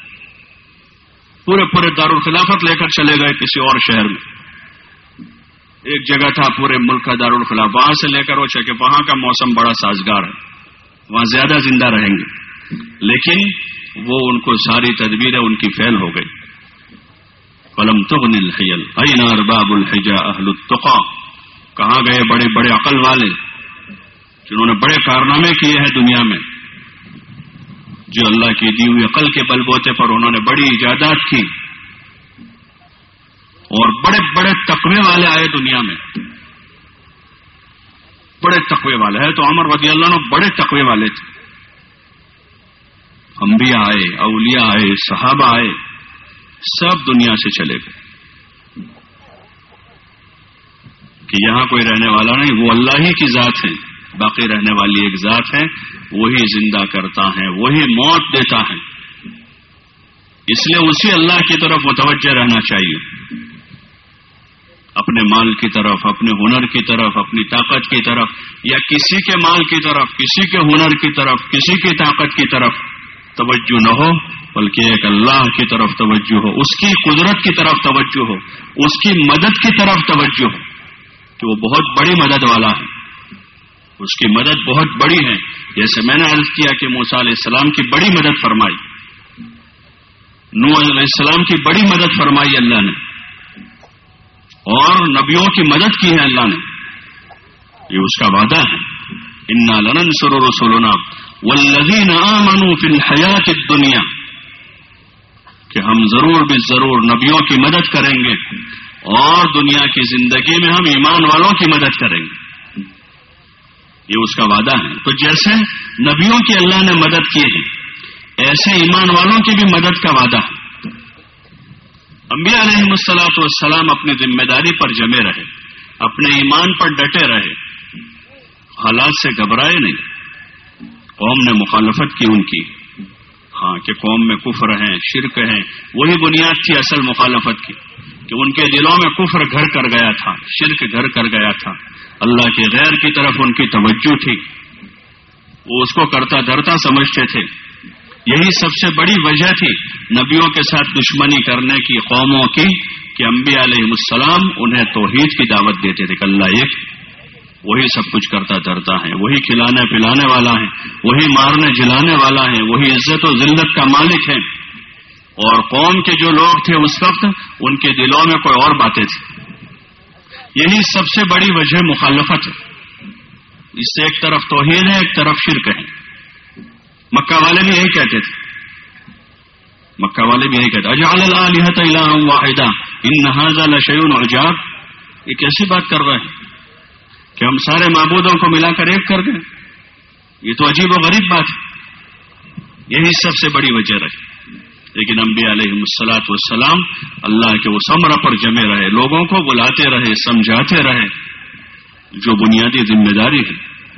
پورے دارالخلافت لے کر چلے گئے کسی اور شہر میں، ایک جگہ تھا پورے ملک کا دارالخلافت، وہاں سے لے کر وہ کہ وہاں کا موسم بڑا سازگار ہے، وہاں زیادہ زندہ رہیں گے، لیکن وہ ان کو ساری تدبیریں ان کی فیل ہو گئی۔ فلم تغن الحیل این ارباب الحجا اہل التقا، کہاں گئے بڑے بڑے عقل والے جنہوں نے بڑے کارنامے کیے ہیں دنیا میں، جو اللہ کی دی ہوئی عقل کے بل بوتے پر انہوں نے بڑی ایجادات کی، اور بڑے بڑے تقوی والے آئے دنیا میں، بڑے تقوی والے ہیں۔ تو عمر رضی اللہ عنہ بڑے تقوی والے تھے، انبیاء آئے، اولیاء آئے، صحابہ آئے، سب دنیا سے چلے گئے، کہ یہاں کوئی رہنے والا نہیں، وہ اللہ ہی کی ذات ہے، باقی رہنے والی ایک ذات ہے، وہی زندہ کرتا ہے، وہی موت دیتا ہے، اس لیے اسی اللہ کی طرف متوجہ رہنا چاہیے، اپنے مال کی طرف، اپنے ہنر کی طرف، اپنی طاقت کی طرف، یا کسی کے مال کی طرف، کسی کے ہنر کی طرف، کسی کی طاقت کی طرف توجہ نہ ہو، بلکہ ایک اللہ کی طرف توجہ ہو، اس کی قدرت کی طرف توجہ ہو، اس کی مدد کی طرف توجہ ہو کہ وہ بہت بڑی مدد والا ہے، اس کی مدد بہت بڑی ہے۔ جیسے میں نے عرض کیا کہ موسیٰ علیہ السلام کی بڑی مدد فرمائی، نوح علیہ السلام کی بڑی مدد فرمائی اللہ نے، اور نبیوں کی مدد کی ہے اللہ نے، یہ اس کا وعدہ ہے۔ انا لننصر رسلنا والذین آمنوا فی الحیاۃ الدنیا، کہ ہم ضرور بھی ضرور نبیوں کی مدد کریں گے اور دنیا کی زندگی میں ہم ایمان والوں کی مدد کریں گے، یہ اس کا وعدہ ہے۔ تو جیسے نبیوں کی اللہ نے مدد کی ہے، ایسے ایمان والوں کی بھی مدد کا وعدہ ہے۔ انبیاء علیہم الصلاۃ والسلام اپنی ذمہ داری پر جمے رہے، اپنے ایمان پر ڈٹے رہے، حالات سے گھبرائے نہیں۔ قوم نے مخالفت کی ان کی، ہاں کہ قوم میں کفر ہے، شرک ہے، وہی بنیاد تھی اصل مخالفت کی، کہ ان کے دلوں میں کفر گھر کر گیا تھا، شرک گھر کر گیا تھا، اللہ کے غیر کی طرف ان کی توجہ تھی، وہ اس کو کرتا دھرتا سمجھتے تھے۔ یہی سب سے بڑی وجہ تھی نبیوں کے ساتھ دشمنی کرنے کی قوموں کی، کہ انبیاء علیہ السلام انہیں توحید کی دعوت دیتے تھے کہ اللہ ایک، وہی سب کچھ کرتا دھرتا ہے، وہی کھلانے پلانے والا ہے، وہی مارنے جلانے والا ہے، وہی عزت و ذلت کا مالک ہے۔ اور قوم کے جو لوگ تھے اس وقت، ان کے دلوں میں کوئی اور باتیں تھیں۔ یہی سب سے بڑی وجہ مخالفت ہے، اس سے ایک طرف توحید ہے، ایک طرف شرک ہے۔ مکہ والے بھی یہی کہتے تھے، مکہ والے بھی یہی کہتے اجعل الآلہۃ الہا واحدا ان ھذا لشیء عجاب، یہ کیسی بات کر رہے ہیں کہ ہم سارے معبودوں کو ملا کر ایک کر دیں، یہ تو عجیب و غریب بات ہے۔ یہی سب سے بڑی وجہ رہی، لیکن انبیاء علیہم الصلاۃ والسلام اللہ کے اس امر پر جمے رہے، لوگوں کو بلاتے رہے، سمجھاتے رہے، جو بنیادی ذمہ داری ہے،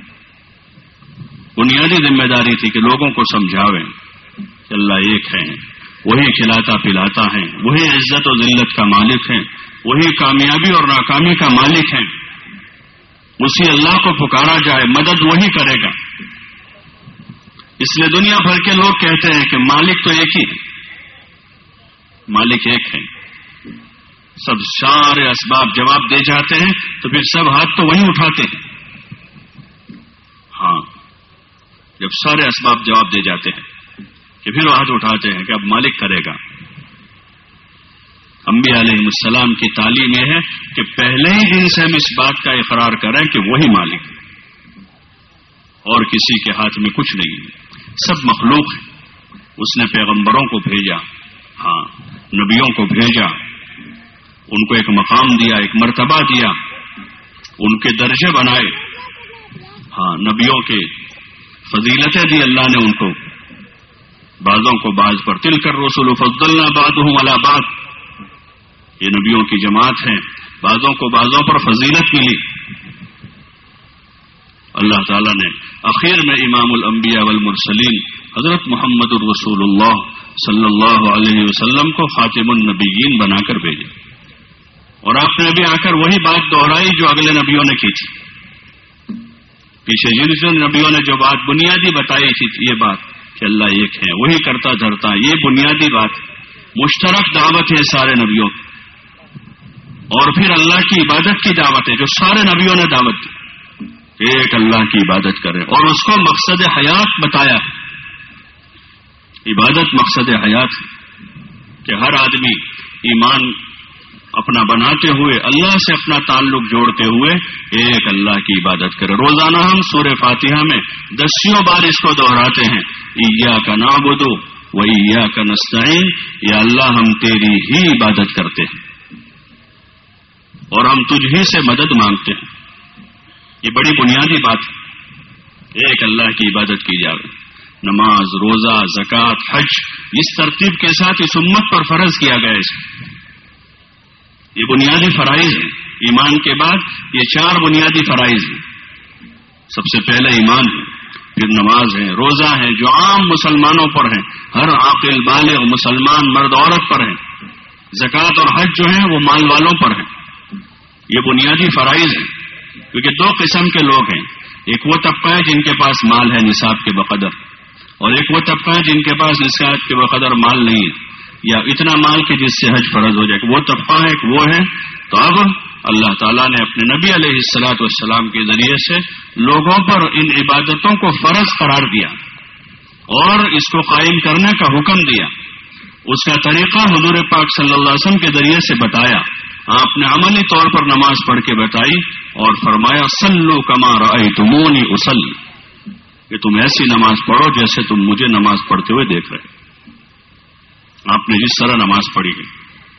بنیادی ذمہ داری تھی کہ لوگوں کو سمجھاویں کہ اللہ ایک ہے، وہی کھلاتا پلاتا ہے، وہی عزت و ذلت کا مالک ہے، وہی کامیابی اور ناکامی کا مالک ہے، اسی اللہ کو پکارا جائے، مدد وہی کرے گا۔ اس لیے دنیا بھر کے لوگ کہتے ہیں کہ مالک تو ایک ہی ہے، مالک ایک ہے، سب سارے اسباب جواب دے جاتے ہیں تو پھر سب ہاتھ تو وہی اٹھاتے ہیں، ہاں جب سارے اسباب جواب دے جاتے ہیں کہ پھر وہ ہاتھ اٹھاتے ہیں کہ اب مالک کرے گا۔ انبیاء علیہ السلام کی تعلیم یہ ہے کہ پہلے ہی دن سے ہم اس بات کا اقرار کریں کہ وہی مالک ہے اور کسی کے ہاتھ میں کچھ نہیں ہے، سب مخلوق ہے۔ اس نے پیغمبروں کو بھیجا، ہاں نبیوں کو بھیجا، ان کو ایک مقام دیا، ایک مرتبہ دیا، ان کے درجے بنائے، ہاں نبیوں کے فضیلتیں دی اللہ نے ان کو، بعضوں کو بعض پر، تلک الرسل فضلنا بعضهم علی بعض، یہ نبیوں کی جماعت ہے، بعضوں کو بعضوں پر فضیلت ملی۔ اللہ تعالیٰ نے اخیر میں امام الانبیاء والمرسلین حضرت محمد الرسول اللہ صلی اللہ علیہ وسلم کو خاتم النبیین بنا کر بھیجا، اور آپ نے ابھی آ کر وہی بات دہرائی جو اگلے نبیوں نے کی تھی، پیچھے جن نبیوں نے جو بات بنیادی بتائی تھی، یہ بات کہ اللہ ایک ہے، وہی کرتا دھرتا، یہ بنیادی بات، مشترک دعوت ہے سارے نبیوں کی، اور پھر اللہ کی عبادت کی دعوت ہے جو سارے نبیوں نے دعوت دی، ایک اللہ کی عبادت کرے، اور اس کو مقصد حیات بتایا، عبادت مقصد حیات ہے کہ ہر آدمی ایمان اپنا بناتے ہوئے، اللہ سے اپنا تعلق جوڑتے ہوئے ایک اللہ کی عبادت کرے۔ روزانہ ہم سورہ فاتحہ میں 10 بار اس کو دہراتے ہیں، ایاک نعبد و ایاک نستعین، یا اللہ ہم تیری ہی عبادت کرتے ہیں اور ہم تجھ ہی سے مدد مانگتے ہیں۔ یہ بڑی بنیادی بات ہے، ایک اللہ کی عبادت کی جائے، نماز، روزہ، زکوٰۃ، حج اس ترتیب کے ساتھ اس امت پر فرض کیا گیا ہے، یہ بنیادی فرائض ہیں۔ ایمان کے بعد یہ 4 بنیادی فرائض ہیں۔ سب سے پہلے ایمان ہے، پھر نماز ہے، روزہ ہے جو عام مسلمانوں پر ہیں، ہر عاقل بالغ مسلمان مرد عورت پر ہیں، زکوٰۃ اور حج جو ہیں وہ مال والوں پر ہیں. یہ بنیادی فرائض ہیں. کیونکہ دو قسم کے لوگ ہیں، ایک وہ طبقہ ہے جن کے پاس مال ہے نصاب کے بقدر، اور ایک وہ طبقہ ہے جن کے پاس نصاب کے بقدر مال نہیں ہے، یا اتنا مال کہ جس سے حج فرض ہو جائے. وہ طبقہ ہے، وہ ہے. تو اب اللہ تعالیٰ نے اپنے نبی علیہ الصلوۃ والسلام کے ذریعے سے لوگوں پر ان عبادتوں کو فرض قرار دیا اور اس کو قائم کرنے کا حکم دیا. اس کا طریقہ حضور پاک صلی اللہ علیہ وسلم کے ذریعے سے بتایا. آپ نے عملی طور پر نماز پڑھ کے بتائی اور فرمایا صلو کما رأیتمونی اصلی، کہ تم ایسی نماز پڑھو جیسے تم مجھے نماز پڑھتے ہوئے دیکھ رہے. آپ نے جس طرح نماز پڑھی ہے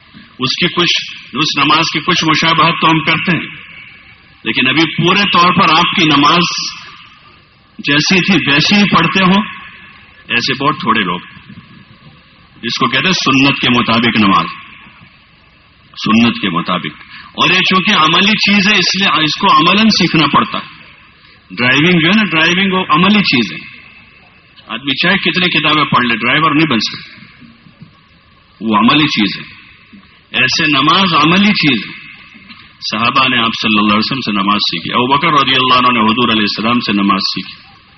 اس نماز کی کچھ مشابہت تو ہم کرتے ہیں، لیکن ابھی پورے طور پر آپ کی نماز جیسی تھی ویسی ہی پڑھتے ہو ایسے بہت تھوڑے لوگ، جس کو کہتے ہیں سنت کے مطابق نماز، سنت کے مطابق. اور یہ چونکہ عملی چیز ہے اس لیے اس کو عملاً سیکھنا پڑتا ہے. ڈرائیونگ جو ہے نا، ڈرائیونگ وہ عملی چیز ہے. آدمی چاہے کتنی کتابیں پڑھ لے ڈرائیور نہیں بن سکتا، وہ عملی چیز ہے. ایسے نماز عملی چیز ہے. صحابہ نے آپ صلی اللہ علیہ وسلم سے نماز سیکھی. ابوبکر رضی اللہ عنہ نے حضور علیہ السلام سے نماز سیکھی.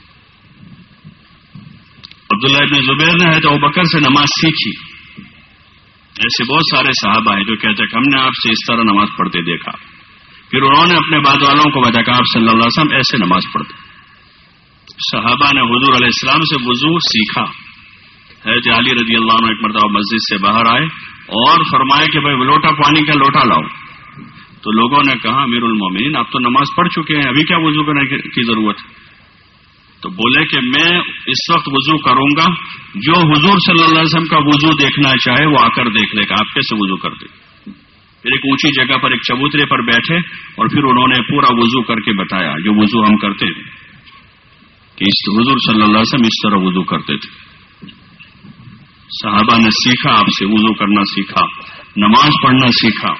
عبداللہ ابن زبیر نے حضرت ابوبکر سے نماز سیکھی. ایسے بہت سارے صحابہ ہیں جو کہتے ہیں کہ ہم نے آپ سے اس طرح نماز پڑھتے دیکھا. پھر انہوں نے اپنے بعد والوں کو بتایا کہ آپ صلی اللہ علیہ وسلم ایسے نماز پڑھتے. صحابہ نے حضور علیہ السلام سے وضو سیکھا. حضرت علی رضی اللہ عنہ ایک مرتبہ مسجد سے باہر آئے اور فرمایا کہ بھائی لوٹا پانی کا لوٹا لاؤ. تو لوگوں نے کہا امیر المومنین آپ تو نماز پڑھ چکے ہیں، ابھی کیا وضو کرنے کی ضرورت ہے؟ تو بولے کہ میں اس وقت وضو کروں گا، جو حضور صلی اللہ علیہ وسلم کا وضو دیکھنا چاہے وہ آ کر دیکھ لے گا آپ کیسے وضو کرتے. پھر ایک اونچی جگہ پر ایک چبوترے پر بیٹھے اور پھر انہوں نے پورا وضو کر کے بتایا جو وضو ہم کرتے تھے، کہ حضور صلی اللہ علیہ وسلم اس طرح وضو کرتے تھے. صحابہ نے سیکھا، آپ سے وضو کرنا سیکھا، نماز پڑھنا سیکھا،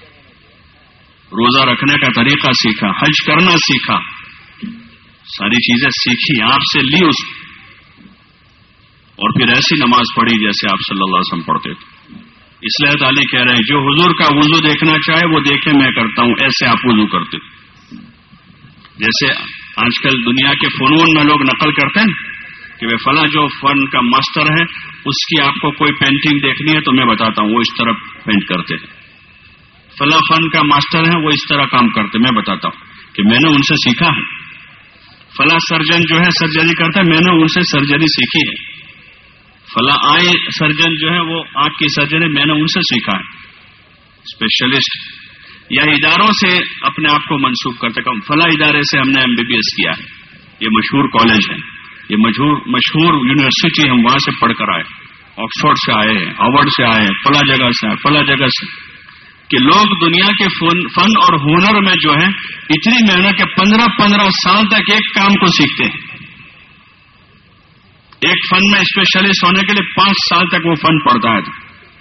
روزہ رکھنے کا طریقہ سیکھا، حج کرنا سیکھا، ساری چیزیں سیکھی، آپ سے لی اس اور پھر ایسی نماز پڑھی جیسے آپ صلی اللہ علیہ وسلم پڑھتے تھے. اس لیے تعالی کہہ رہے ہیں جو حضور کا وضو دیکھنا چاہے وہ دیکھے میں کرتا ہوں ایسے آپ وضو کرتے. جیسے آج کل دنیا کے فنون میں لوگ نقل کرتے ہیں کہ فلاں جو فن کا ماسٹر ہے اس کی آپ کو کوئی پینٹنگ دیکھنی ہے تو میں بتاتا ہوں وہ اس طرح پینٹ کرتے ہیں. فلاں فن کا ماسٹر ہے وہ اس طرح کام کرتے، میں بتاتا ہوں کہ میں نے ان سے سیکھا ہے. فلاں سرجن جو ہے سرجری کرتا ہے، میں نے ان سے سرجری سیکھی ہے. فلاں آئی سرجن جو ہے وہ آنکھ کی سرجری میں نے ان سے سیکھا ہے. اسپیشلسٹ یا اداروں سے اپنے آپ کو منسوخ کرتے کہ فلاں ادارے سے ہم نے MBBS کیا ہے، یہ مشہور کالج ہے، یہ مشہور یونیورسٹی ہم وہاں سے پڑھ کر آئے، آکسفورڈ سے آئے ہیں، ہارورڈ سے آئے ہیں، فلاں جگہ سے آئے، فلاں جگہ سے. کہ لوگ دنیا کے فن اور ہنر میں جو ہے اتنی محنت کہ 15 سال تک ایک کام کو سیکھتے ہیں. ایک فن میں اسپیشلسٹ ہونے کے لیے 5 سال تک وہ فن پڑھتا ہے.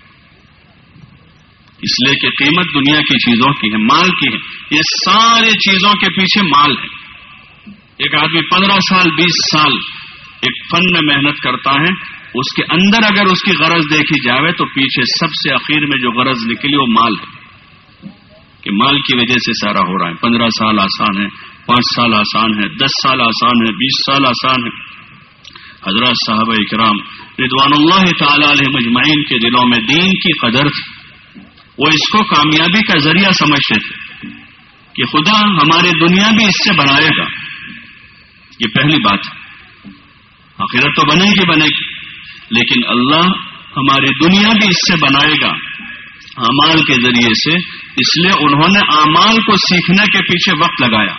اس لیے کہ قیمت دنیا کی چیزوں کی ہے، مال کی ہے. یہ ساری چیزوں کے پیچھے مال ہے. ایک آدمی 15 سال 20 سال ایک فن میں محنت کرتا ہے، اس کے اندر اگر اس کی غرض دیکھی جائے تو پیچھے سب سے اخیر میں جو غرض نکلی وہ مال ہے، کہ مال کی وجہ سے سارا ہو رہا ہے. 15 سال آسان ہے، 5 سال آسان ہے، 10 سال آسان ہے، 20 سال آسان ہے. حضرات صحابہ اکرام رضوان اللہ تعالی علیہم اجمعین کے دلوں میں دین کی قدر تھی. وہ اس کو کامیابی کا ذریعہ سمجھتے تھے کہ خدا ہماری دنیا بھی اس سے بنائے گا. یہ پہلی بات ہے. آخرت تو بنے گی، لیکن اللہ ہماری دنیا بھی اس سے بنائے گا اعمال کے ذریعے سے. اس لیے انہوں نے اعمال کو سیکھنے کے پیچھے وقت لگایا.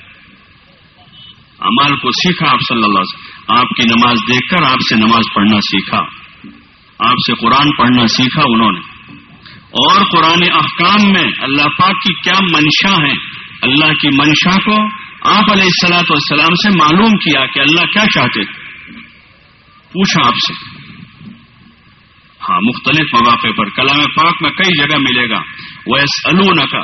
اعمال کو سیکھا آپ صلی اللہ علیہ وسلم. آپ کی نماز دیکھ کر آپ سے نماز پڑھنا سیکھا، آپ سے قرآن پڑھنا سیکھا انہوں نے. اور قرآن احکام میں اللہ پاک کی کیا منشا ہے، اللہ کی منشا کو آپ علیہ الصلوۃ والسلام سے معلوم کیا کہ اللہ کیا چاہتے تھے. پوچھا آپ سے. ہاں مختلف مواقع پر کلام پاک میں کئی جگہ ملے گا وَيَسْأَلُونَكَ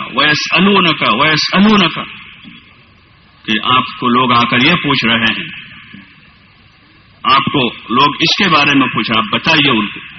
وَيَسْأَلُونَكَ وَيَسْأَلُونَكَ کہ آپ کو لوگ آ کر یہ پوچھ رہے ہیں آپ کو لوگ اس کے بارے میں پوچھا، آپ بتائیے ان کو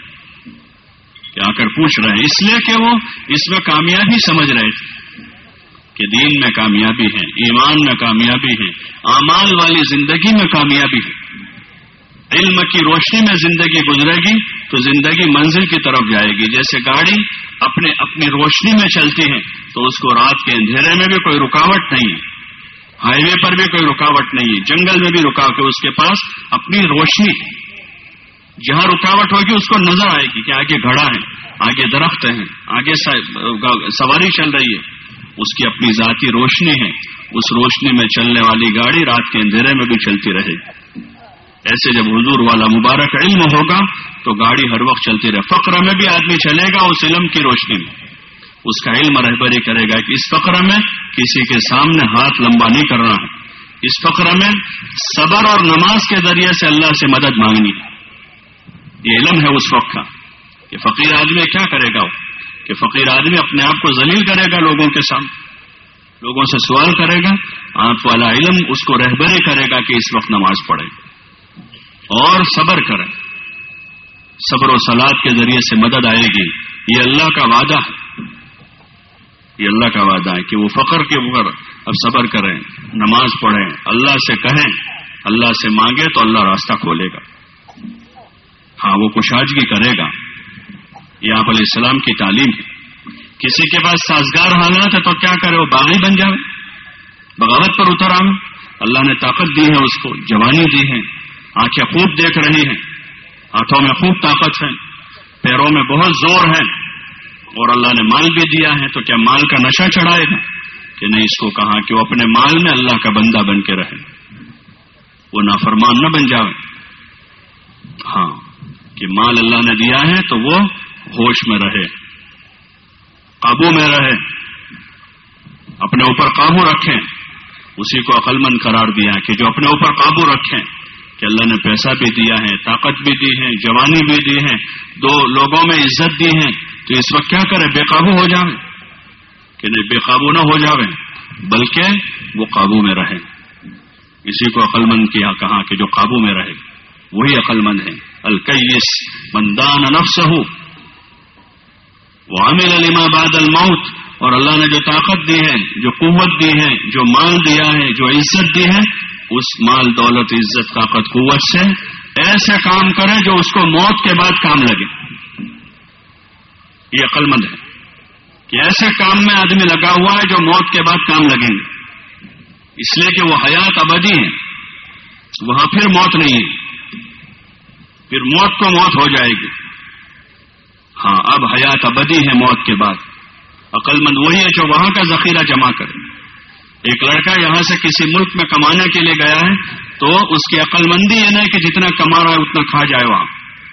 کہ آ کر پوچھ رہے ہیں، اس لیے کہ وہ اس میں کامیابی سمجھ رہے تھے کہ دین میں کامیابی ہے، ایمان میں کامیابی ہے، اعمال والی زندگی میں کامیابی ہے۔ علم کی روشنی میں زندگی گزرے گی تو زندگی منزل کی طرف جائے گی۔ جیسے گاڑی اپنی روشنی میں چلتی ہے تو اس کو رات کے اندھیرے میں بھی کوئی رکاوٹ نہیں ہے، ہائی وے پر بھی کوئی رکاوٹ نہیں ہے، جنگل میں بھی رکاوٹ ہے، اس کے پاس اپنی روشنی ہے۔ جہاں رکاوٹ ہوگی اس کو نظر آئے گی کہ آگے گھڑا ہے، آگے درخت ہیں، آگے سواری چل رہی ہے، اس کی اپنی ذاتی روشنی ہے۔ اس روشنی میں چلنے والی گاڑی رات کے اندھیرے میں بھی چلتی رہے گی۔ ایسے جب حضور والا مبارک علم ہوگا تو گاڑی ہر وقت چلتی رہے۔ فقر میں بھی آدمی چلے گا اس علم کی روشنی میں، اس کا علم رہبری کرے گا کہ اس فقر میں کسی کے سامنے ہاتھ لمبا نہیں کرنا ہے، اس فقر میں صبر اور نماز کے ذریعے سے اللہ سے مدد مانگنی ہے۔ یہ علم ہے اس وقت کا کہ فقیر آدمی کیا کرے گا، کہ فقیر آدمی اپنے آپ کو ذلیل کرے گا لوگوں کے سامنے، لوگوں سے سوال کرے گا۔ آپ والا علم اس کو رہبری کرے گا کہ اس وقت نماز پڑھے اور صبر کرے، صبر و صلات کے ذریعے سے مدد آئے گی۔ یہ اللہ کا وعدہ ہے، یہ اللہ کا وعدہ ہے کہ وہ فقر کے اوپر اب صبر کریں، نماز پڑھیں، اللہ سے کہیں، اللہ سے مانگے تو اللہ راستہ کھولے گا۔ ہاں وہ کشادگی کرے گا، یہ آپ علیہ السلام کی تعلیم ہے۔ کسی کے پاس سازگار حالات ہے تو کیا کرے، وہ باغی بن جائے، بغاوت پر اتر آئے۔ اللہ نے طاقت دی ہے، اس کو جوانی دی ہے، آنکھیں خوب دیکھ رہی ہیں، ہاتھوں میں خوب طاقت ہے، پیروں میں بہت زور ہے، اور اللہ نے مال بھی دیا ہے، تو کیا مال کا نشہ چڑھائے گا کہ نہیں؟ اس کو کہا کہ وہ اپنے مال میں اللہ کا بندہ بن کے رہے، وہ نافرمان نہ بن جائے۔ ہاں کہ مال اللہ نے دیا ہے تو وہ ہوش میں رہے، قابو میں رہے، اپنے اوپر قابو رکھیں۔ اسی کو عقل مند قرار دیا کہ جو اپنے اوپر قابو رکھیں، کہ اللہ نے پیسہ بھی دیا ہے، طاقت بھی دی ہے، جوانی بھی دی ہے، دو لوگوں میں عزت دی ہے، تو اس وقت کیا کرے، بے قابو ہو جائے کہ نہیں؟ بے قابو نہ ہو جائے بلکہ وہ قابو میں رہے۔ اسی کو عقل مند کیا کہا کہ جو قابو میں رہے وہی عقل مند ہے۔ الکیس من دان نفسہ وعمل لما بعد الموت، اور اللہ نے جو طاقت دی ہے، جو قوت دی ہے، جو مال دیا ہے، جو عزت دی ہے، اس مال دولت عزت طاقت قوت سے ایسے کام کرے جو اس کو موت کے بعد کام لگے۔ یہ عقل مند ہے کہ ایسے کام میں آدمی لگا ہوا ہے جو موت کے بعد کام لگیں گے، اس لیے کہ وہ حیات ابدی ہے، وہاں پھر موت نہیں ہے، پھر موت کو موت ہو جائے گی۔ ہاں اب حیات ابدی ہے موت کے بعد۔ عقل مند وہی ہے جو وہاں کا ذخیرہ جمع کرے۔ ایک لڑکا یہاں سے کسی ملک میں کمانے کے لیے گیا ہے تو اس کی عقل مندی یہ نہیں کہ جتنا کما رہا ہے اتنا کھا جائے وہاں،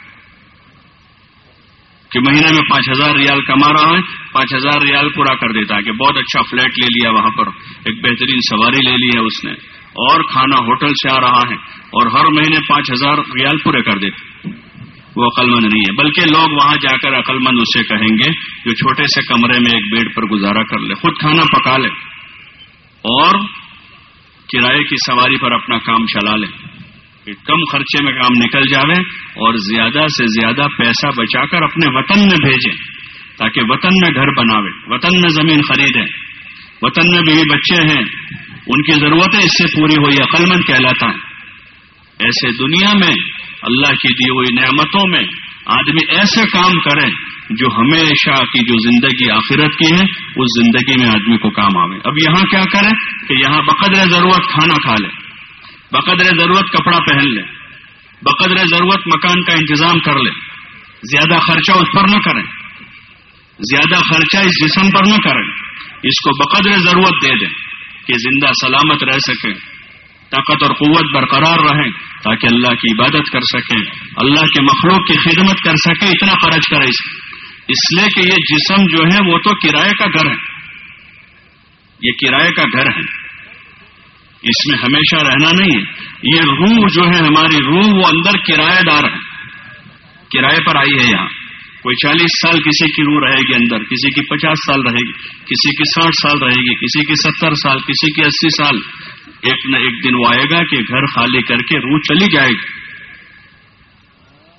کہ مہینے میں 5,000 ریال کما رہا ہے، 5,000 ریال پورا کر دیتا ہے، کہ بہت اچھا فلیٹ لے لیا وہاں پر، ایک بہترین سواری لے لی ہے اس نے، اور کھانا ہوٹل سے آ رہا ہے، اور ہر مہینے 5,000 ریال پورے کر دیتے۔ وہ عقل مند نہیں ہے، بلکہ لوگ وہاں جا کر عقل مند اسے کہیں گے جو چھوٹے سے کمرے میں ایک بیڈ پر گزارا کر لے، خود کھانا پکا لے اور کرائے کی سواری پر اپنا کام چلا لے، کم خرچے میں کام نکل جاوے اور زیادہ سے زیادہ پیسہ بچا کر اپنے وطن میں بھیجے، تاکہ وطن میں گھر بناوے، وطن میں زمین خریدے، وطن میں بیوی بچے ہیں، ان کی ضرورتیں اس سے پوری ہوئی، عقل مند کہلاتا ہے۔ ایسے دنیا میں اللہ کی دی ہوئی نعمتوں میں آدمی ایسے کام کرے جو ہمیشہ کی جو زندگی آخرت کی ہے اس زندگی میں آدمی کو کام آوے۔ اب یہاں کیا کرے کہ یہاں بقدر ضرورت کھانا کھا لے، بقدر ضرورت کپڑا پہن لے، بقدر ضرورت مکان کا انتظام کر لے، زیادہ خرچہ اس پر نہ کریں، زیادہ خرچہ اس جسم پر نہ کریں، اس کو بقدر ضرورت دے دیں کہ زندہ سلامت رہ سکے، طاقت اور قوت برقرار رہیں، تاکہ اللہ کی عبادت کر سکیں، اللہ کے مخلوق کی خدمت کر سکیں، اتنا خرچ کرے اس لیے کہ یہ جسم جو ہے وہ تو کرائے کا گھر ہے، یہ کرائے کا گھر ہے، اس میں ہمیشہ رہنا نہیں ہے۔ یہ روح جو ہے ہماری روح وہ اندر کرایہ دار ہے، کرائے پر آئی ہے یہاں۔ کوئی 40 سال کسی کی روح رہے گی اندر، کسی کی 50 سال رہے گی، کسی کی 60 سال رہے گی، کسی کی 70 سال، کسی کی 80 سال۔ ایک نہ ایک دن وہ آئے گا کہ گھر خالی کر کے روح چلی جائے گی،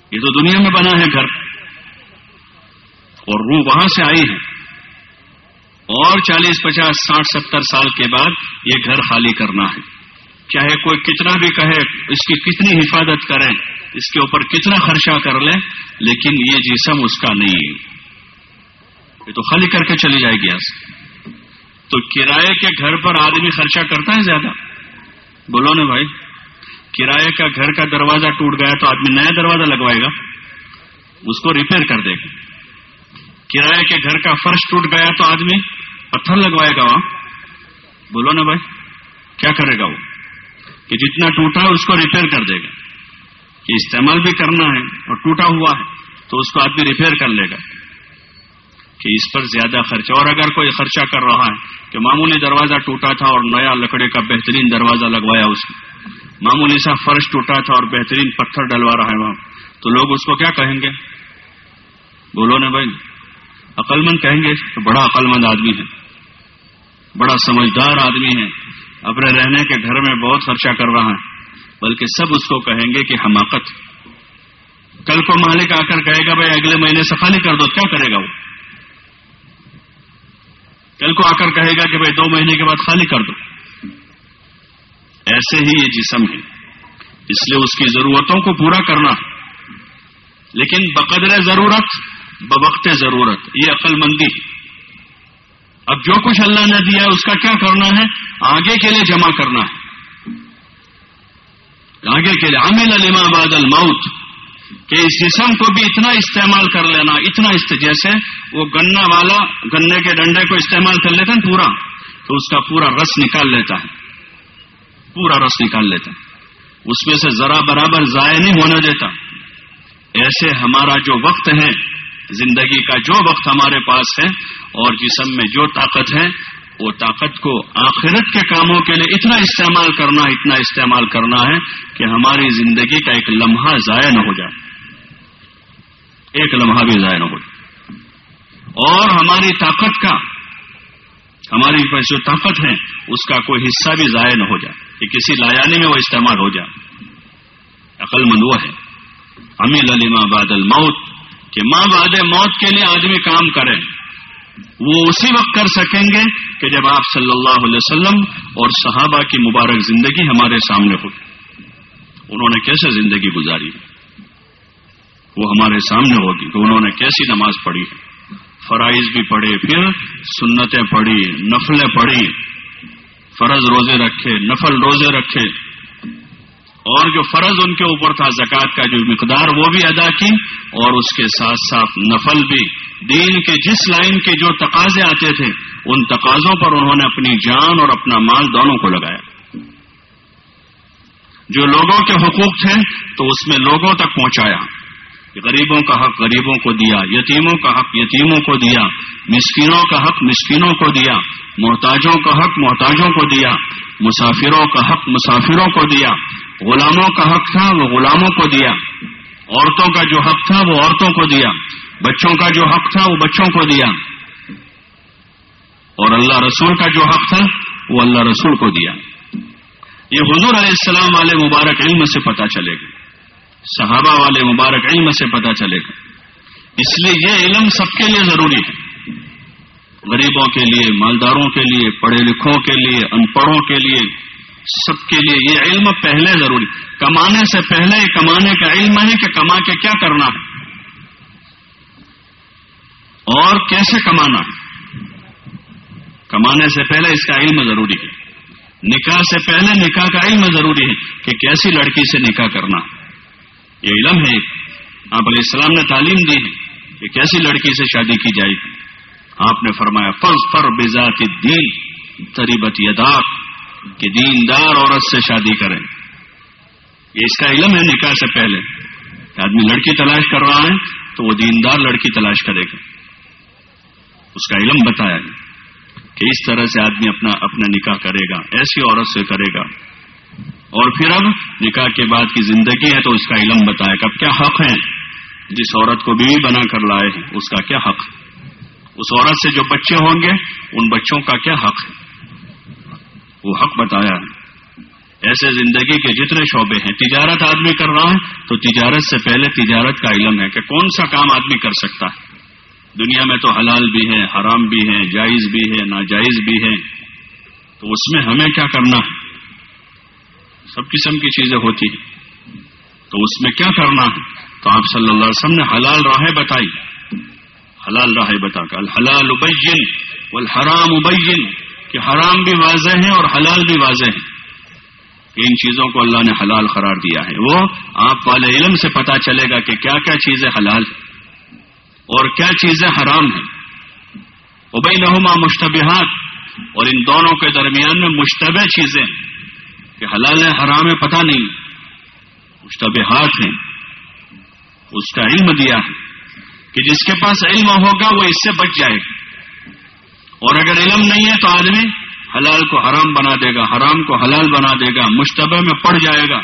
یہ تو دنیا میں بنا ہے گھر، اور روح وہاں سے آئی ہے، اور 40 50 60 70 سال کے بعد یہ گھر خالی کرنا ہے. چاہے کوئی کتنا بھی کہے، اس کی کتنی حفاظت کریں، اس کے اوپر کتنا خرچہ کر لیں، لیکن یہ جسم اس کا نہیں ہے، یہ تو خالی کر کے چلی جائے گی یہاں سے. تو کرائے کے گھر پر آدمی خرچہ کرتا ہے زیادہ؟ بولو نا بھائی. کرائے کا گھر کا دروازہ ٹوٹ گیا تو آدمی نیا دروازہ لگوائے گا، اس کو ریپیئر کر دے گا. کرائے کے گھر کا فرش ٹوٹ گیا تو آدمی پتھر لگوائے گا وہاں. بولو نا بھائی، کیا کرے گا وہ؟ کہ جتنا ٹوٹا ہے اس کو ریپیئر کر دے گا، کہ استعمال بھی کرنا ہے اور ٹوٹا ہوا ہے تو اس کو آدمی ریپیئر کر لے گا، کہ اس پر زیادہ خرچہ. اور اگر کوئی خرچہ کر رہا ہے کہ معمولی دروازہ ٹوٹا تھا اور نیا لکڑے کا بہترین دروازہ لگوایا، اس میں معمولی سا فرش ٹوٹا تھا اور بہترین پتھر ڈلوا رہا ہے وہاں، تو لوگ اس کو کیا کہیں گے؟ بولو نا بھائی. عقل مند کہیں گے کہ بڑا عقل مند آدمی ہے، بڑا سمجھدار آدمی ہے، اپنے رہنے کے گھر میں بہت خرچہ کر رہا ہے. بلکہ سب اس کو کہیں گے کہ حماقت. کل کو مالک آ کر کہے گا بھائی اگلے مہینے سے خالی کر دو، کیا کرے گا وہ؟ کل کو آ کر کہے گا کہ بھائی 2 مہینے کے بعد خالی کر دو. ایسے ہی یہ جسم ہے، اس لیے اس کی ضرورتوں کو پورا کرنا، لیکن بقدر ضرورت بوقت ضرورت، یہ عقل مندی. اب جو کچھ اللہ نے دیا ہے اس کا کیا کرنا ہے؟ آگے کے لیے جمع کرنا ہے، آگے کے لیے. عمل لما بعد الموت، کہ اس جسم کو بھی اتنا استعمال کر لینا، اتنا جیسے وہ گنا والا گنے کے ڈنڈے کو استعمال کر لیتا ہے پورا، تو اس کا پورا رس نکال لیتا ہے، پورا رس نکال لیتا ہے، اس میں سے ذرا برابر ضائع نہیں ہونے دیتا. ایسے ہمارا جو وقت ہے، زندگی کا جو وقت ہمارے پاس ہے، اور جسم میں جو طاقت ہے، وہ طاقت کو آخرت کے کاموں کے لیے اتنا استعمال کرنا ہے کہ ہماری زندگی کا ایک لمحہ ضائع نہ ہو جائے، ایک لمحہ بھی ضائع نہ ہو جائے. اور ہماری طاقت کا، ہماری جو طاقت ہے اس کا کوئی حصہ بھی ضائع نہ ہو جائے، کہ کسی لایانی میں وہ استعمال ہو جائے. عقل مند وہ ہے. عمل لما بعد الموت، کہ ماں بعد موت کے لیے آدمی کام کرے، وہ اسی وقت کر سکیں گے کہ جب آپ صلی اللہ علیہ وسلم اور صحابہ کی مبارک زندگی ہمارے سامنے ہو. انہوں نے کیسے زندگی گزاری، وہ ہمارے سامنے ہوگی کہ انہوں نے کیسی نماز پڑھی، فرائض بھی پڑھے، پھر سنتیں پڑھی، نفلیں پڑھی، فرض روزے رکھے، نفل روزے رکھے، اور جو فرض ان کے اوپر تھا زکوٰۃ کا جو مقدار وہ بھی ادا کی، اور اس کے ساتھ ساتھ نفل بھی. دین کے جس لائن کے جو تقاضے آتے تھے ان تقاضوں پر انہوں نے اپنی جان اور اپنا مال دونوں کو لگایا. جو لوگوں کے حقوق تھے تو اس میں لوگوں تک پہنچایا. غریبوں کا حق غریبوں کو دیا، یتیموں کا حق یتیموں کو دیا، مسکینوں کا حق مسکینوں کو دیا، محتاجوں کا حق محتاجوں کو دیا، مسافروں کا حق مسافروں کو دیا، غلاموں کا حق تھا وہ غلاموں کو دیا، عورتوں کا جو حق تھا وہ عورتوں کو دیا، بچوں کا جو حق تھا وہ بچوں کو دیا، اور اللہ رسول کا جو حق تھا وہ اللہ رسول کو دیا. یہ حضور علیہ السلام والے مبارک علم سے پتہ چلے گا، صحابہ والے مبارک علم سے پتہ چلے گا. اس لیے یہ علم سب کے لیے ضروری ہے، غریبوں کے لیے، مالداروں کے لیے، پڑھے لکھوں کے لیے، ان پڑھوں کے لیے، سب کے لیے یہ علم پہلے ضروری. کمانے سے پہلے کمانے کا علم ہے کہ کما کے کیا کرنا ہے اور کیسے کمانا ہے. کمانے سے پہلے اس کا علم ضروری ہے. نکاح سے پہلے نکاح کا علم ضروری ہے کہ کیسی لڑکی سے نکاح کرنا. یہ علم ہے. آپ علیہ السلام نے تعلیم دی ہے کہ کیسی لڑکی سے شادی کی جائے گی. آپ نے فرمایا فاظفر بذات الدین تربت یداک، کہ دیندار عورت سے شادی کریں. یہ اس کا علم ہے نکاح سے پہلے. کہ آدمی لڑکی تلاش کر رہا ہے تو وہ دیندار لڑکی تلاش کرے گا. اس کا علم بتایا کہ اس طرح سے آدمی اپنا نکاح کرے گا، ایسی عورت سے کرے گا. اور پھر اب نکاح کے بعد کی زندگی ہے تو اس کا علم بتایا کہ اب کیا حق ہے. جس عورت کو بیوی بنا کر لائے ہیں اس کا کیا حق ہے. اس عورت سے جو بچے ہوں گے ان بچوں کا کیا حق ہے، وہ حق بتایا ہے. ایسے زندگی کے جتنے شعبے ہیں، تجارت آدمی کر رہا ہے تو تجارت سے پہلے تجارت کا علم ہے کہ کون سا کام آدمی کر سکتا ہے۔ دنیا میں تو حلال بھی ہے، حرام بھی ہے، جائز بھی ہے، ناجائز بھی ہے، تو اس میں ہمیں کیا کرنا ہے؟ سب قسم کی چیزیں ہوتی ہیں، تو اس میں کیا کرنا ہے؟ تو آپ صلی اللہ علیہ وسلم نے حلال راہیں بتائی، حلال راہیں بتا کر الحلال بین والحرام بین، کہ حرام بھی واضح ہے اور حلال بھی واضح ہے، ان چیزوں کو اللہ نے حلال قرار دیا ہے۔ وہ آپ والے علم سے پتا چلے گا کہ کیا کیا چیزیں حلال ہیں اور کیا چیزیں حرام ہیں۔ وبینہما مشتبہات، اور ان دونوں کے درمیان میں مشتبہ چیزیں کہ حلال ہے حرام ہے پتہ نہیں، مشتبہات ہیں، اس کا علم دیا ہے کہ جس کے پاس علم ہوگا وہ اس سے بچ جائے گا، اور اگر علم نہیں ہے تو آدمی حلال کو حرام بنا دے گا، حرام کو حلال بنا دے گا، مشتبہ میں پڑ جائے گا،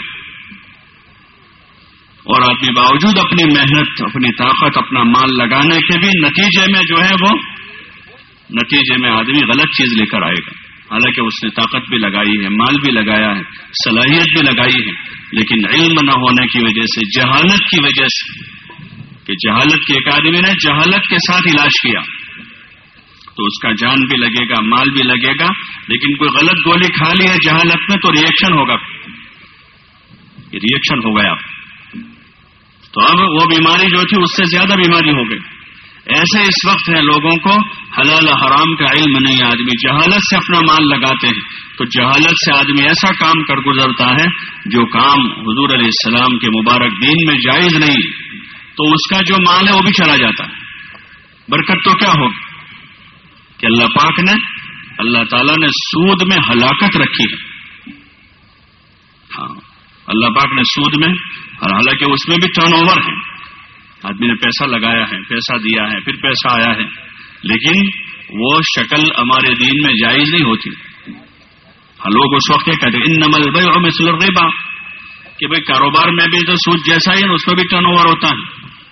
اور آدمی باوجود اپنی محنت، اپنی طاقت، اپنا مال لگانے کے بھی نتیجے میں جو ہے وہ نتیجے میں آدمی غلط چیز لے کر آئے گا، حالانکہ اس نے طاقت بھی لگائی ہے، مال بھی لگایا ہے، صلاحیت بھی لگائی ہے، لیکن علم نہ ہونے کی وجہ سے، جہالت کی وجہ سے، کہ جہالت کے ایک آدمی نے جہالت کے ساتھ علاج کیا تو اس کا جان بھی لگے گا، مال بھی لگے گا، لیکن کوئی غلط گولی کھا لی ہے جہالت میں تو ریئیکشن ہوگا، یہ ریئیکشن ہو گیا، تو اب وہ بیماری جو تھی اس سے زیادہ بیماری ہو گئی۔ ایسے اس وقت ہے لوگوں کو حلال حرام کا علم نہیں، آدمی جہالت سے اپنا مال لگاتے ہیں، تو جہالت سے آدمی ایسا کام کر گزرتا ہے جو کام حضور علیہ السلام کے مبارک دین میں جائز نہیں، تو اس کا جو مال ہے وہ بھی چلا جاتا ہے۔ برکت تو کیا ہوگی کہ اللہ پاک نے، اللہ تعالیٰ نے سود میں ہلاکت رکھی ہے، ہاں اللہ پاک نے سود میں، حالانکہ اس میں بھی ٹرن اوور ہے، آدمی نے پیسہ لگایا ہے، پیسہ دیا ہے، پھر پیسہ آیا ہے، لیکن وہ شکل ہمارے دین میں جائز نہیں ہوتی۔ لوگ اس وقت یہ کہتے ہیں انما البیع مثل الربا، کہ بھئی کاروبار میں بھی تو سود جیسا ہی ہے، اس میں بھی ٹرن اوور ہوتا ہے،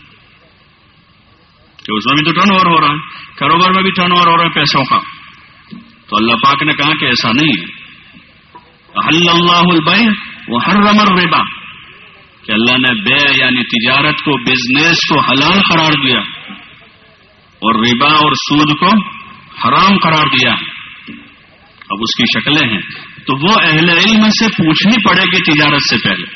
کہ اس میں بھی تو ٹرن اوور ہو رہا ہے، کاروبار میں بھی ٹرن اوور ہو رہا ہے پیسوں کا۔ تو اللہ پاک نے کہا کہ ایسا نہیں ہے، احل اللہ البیع وحرم الربا، کہ اللہ نے بے یعنی تجارت کو، بزنس کو حلال قرار دیا اور ربا اور سود کو حرام قرار دیا۔ اب اس کی شکلیں ہیں، تو وہ اہل علم سے پوچھنی پڑے گی تجارت سے پہلے۔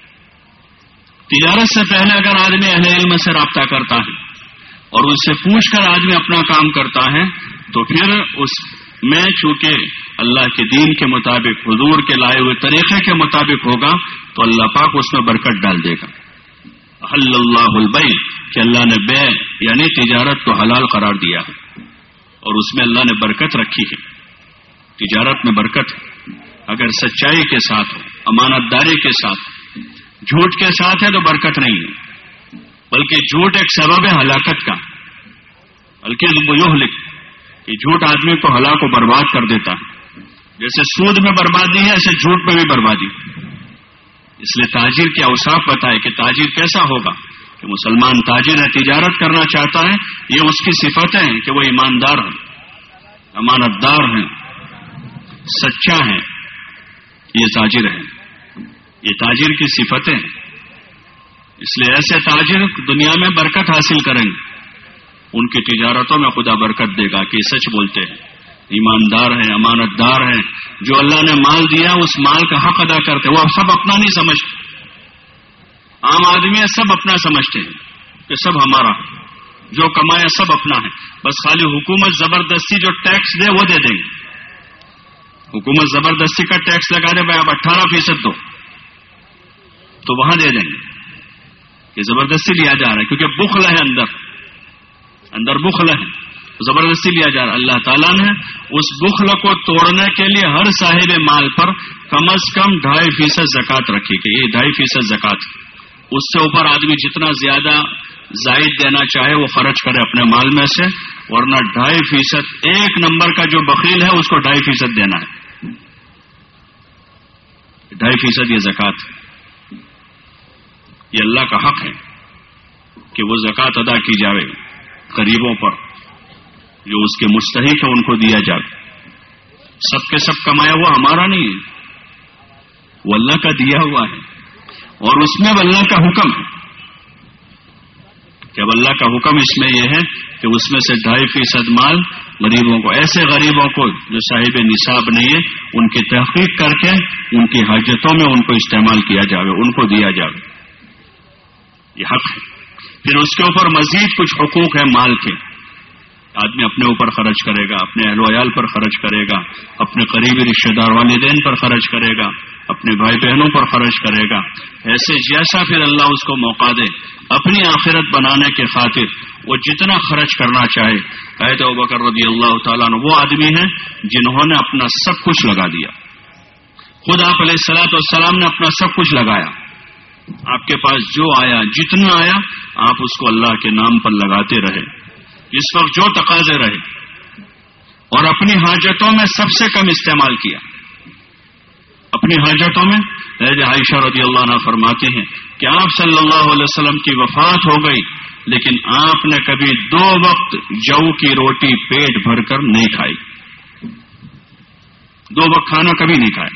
تجارت سے پہلے اگر آدمی اہل علم سے رابطہ کرتا ہے اور اس سے پوچھ کر آدمی اپنا کام کرتا ہے تو پھر اس میں چونکہ اللہ کے دین کے مطابق، حضور کے لائے ہوئے طریقے کے مطابق ہوگا تو اللہ پاک اس میں برکت ڈال دے گا۔ احل اللہ البیع، کہ اللہ نے بے یعنی تجارت کو حلال قرار دیا ہے اور اس میں اللہ نے برکت رکھی ہے۔ تجارت میں برکت ہے، اگر سچائی کے ساتھ ہو، امانت داری کے ساتھ، جھوٹ کے ساتھ ہے تو برکت نہیں ہے، بلکہ جھوٹ ایک سبب ہے ہلاکت کا۔ الکذب یہلک، کہ جھوٹ آدمی کو ہلاک و برباد کر دیتا ہے، جیسے سود میں بربادی ہے ایسے جھوٹ میں بھی بربادی۔ اس لیے تاجر کے اوصاف بتائے کہ تاجر کیسا ہوگا، کہ مسلمان تاجر ہے، تجارت کرنا چاہتا ہے، یہ اس کی صفتیں ہیں کہ وہ ایماندار ہے، امانت دار ہے، سچا ہے، یہ تاجر ہے، یہ تاجر کی صفتیں ہیں۔ اس لیے ایسے تاجر دنیا میں برکت حاصل کریں گے، ان کی تجارتوں میں خدا برکت دے گا کہ سچ بولتے ہیں، ایماندار ہیں، امانت دار ہیں، جو اللہ نے مال دیا اس مال کا حق ادا کرتے، وہ سب اپنا نہیں سمجھتے۔ عام آدمی سب اپنا سمجھتے ہیں کہ سب ہمارا، جو کمایا سب اپنا ہے، بس خالی حکومت زبردستی جو ٹیکس دے وہ دے دیں گے۔ حکومت زبردستی کا ٹیکس لگا دے، بھائی آپ 18% دو، تو وہاں دے دیں گے کہ زبردستی لیا جا رہا ہے، کیونکہ بخل ہے، اندر بخل ہے، زبردستی لیا جا رہا ہے۔ اللہ تعالیٰ نے اس بخل کو توڑنے کے لیے ہر صاحب مال پر کم از کم 2.5% زکوٰۃ رکھی کہ یہ 2.5% زکوٰۃ، اس سے اوپر آدمی جتنا زیادہ زائد دینا چاہے وہ خرچ کرے اپنے مال میں سے، ورنہ 2.5%، ایک نمبر کا جو بخیل ہے اس کو 2.5% دینا ہے، 2.5% یہ زکوٰۃ، یہ اللہ کا حق ہے کہ وہ زکوٰۃ ادا کی جائے، غریبوں پر جو اس کے مستحق ہے ان کو دیا جائے۔ سب کے سب کمایا ہوا ہمارا نہیں ہے، وہ اللہ کا دیا ہوا ہے، اور اس میں اللہ کا حکم ہے کہ اب اللہ کا حکم اس میں یہ ہے کہ اس میں سے 2.5% مال غریبوں کو، ایسے غریبوں کو جو صاحب نصاب نہیں ہے، ان کی تحقیق کر کے ان کی حاجتوں میں ان کو استعمال کیا جائے، ان کو دیا جائے، یہ حق ہے۔ پھر اس کے اوپر مزید کچھ حقوق ہیں مال کے، آدمی اپنے اوپر خرچ کرے گا، اپنے اہل و عیال پر خرچ کرے گا، اپنے قریبی رشتہ دار والدین پر خرچ کرے گا، اپنے بھائی بہنوں پر خرچ کرے گا، ایسے جیسا پھر اللہ اس کو موقع دے اپنی آخرت بنانے کے خاطر وہ جتنا خرچ کرنا چاہے۔ حضرت ابوبکر رضی اللہ تعالیٰ عنہ وہ آدمی ہیں جنہوں نے اپنا سب کچھ لگا دیا، خود آپ علیہ الصلوۃ والسلام نے اپنا سب کچھ لگایا، آپ کے پاس جو آیا جتنا آیا آپ اس کو اللہ کے نام پر لگاتے رہے، جس وقت جو تقاضے رہے، اور اپنی حاجتوں میں سب سے کم استعمال کیا۔ اپنی حاجتوں میں عائشہ رضی اللہ عنہ فرماتے ہیں کہ آپ صلی اللہ علیہ وسلم کی وفات ہو گئی، لیکن آپ نے کبھی 2 وقت جو کی روٹی پیٹ بھر کر نہیں کھائی، 2 وقت کھانا کبھی نہیں کھایا۔